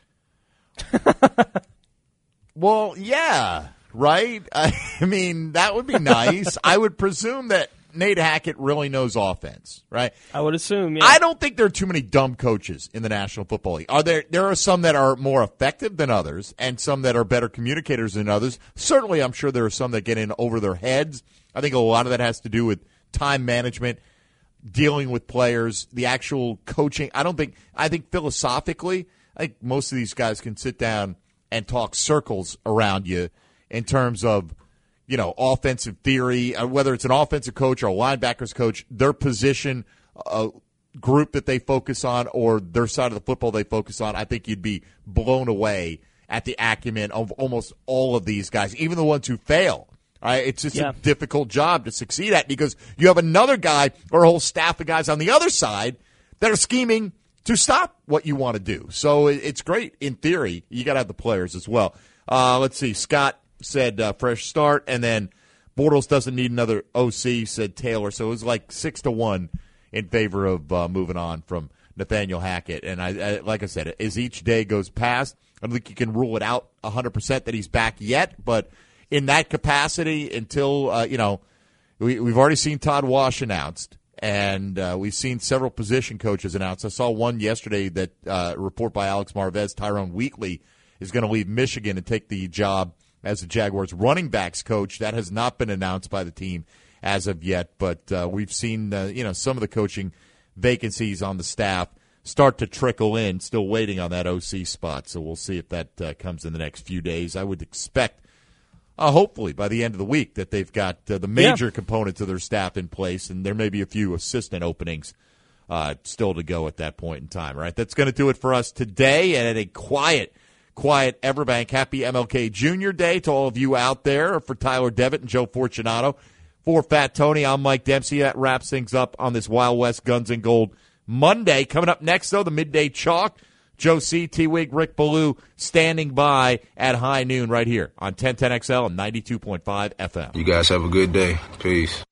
Well, yeah, right? I mean, that would be nice. I would presume that Nate Hackett really knows offense, right? I would assume, yeah. I don't think there are too many dumb coaches in the National Football League. Are there? There are some that are more effective than others and some that are better communicators than others. Certainly, I'm sure there are some that get in over their heads. I think a lot of that has to do with time management, dealing with players, the actual coaching. I don't think – I think philosophically, I think most of these guys can sit down and talk circles around you in terms of – you know, offensive theory, uh, whether it's an offensive coach or a linebackers coach, their position, uh, group that they focus on or their side of the football they focus on, I think you'd be blown away at the acumen of almost all of these guys, even the ones who fail. All right? It's just Yeah. a difficult job to succeed at because you have another guy or a whole staff of guys on the other side that are scheming to stop what you want to do. So it, it's great in theory. You got to have the players as well. Uh, let's see. Scott said uh, fresh start, and then Bortles doesn't need another O C, said Taylor. So it was like six to one in favor of uh, moving on from Nathaniel Hackett. And I, I, like I said, as each day goes past, I don't think you can rule it out one hundred percent that he's back yet. But in that capacity, until uh, you know, we, we've already seen Todd Wash announced, and uh, we've seen several position coaches announced. I saw one yesterday that uh, report by Alex Marvez, Tyrone Wheatley is going to leave Michigan and take the job as the Jaguars running backs coach. That has not been announced by the team as of yet, but uh, we've seen uh, you know some of the coaching vacancies on the staff start to trickle in, still waiting on that O C spot. So we'll see if that uh, comes in the next few days. I would expect, uh, hopefully, by the end of the week that they've got uh, the major Yeah. components of their staff in place, and there may be a few assistant openings uh, still to go at that point in time. Right, that's going to do it for us today, and at a quiet Quiet Everbank. Happy M L K Junior Day to all of you out there. For Tyler Devitt and Joe Fortunato, for Fat Tony, I'm Mike Dempsey. That wraps things up on this Wild West Guns and Gold Monday. Coming up next, though, the Midday Chalk. Joe C., T-Wig, Rick Ballou standing by at high noon right here on ten ten X L and ninety-two point five F M. You guys have a good day. Peace.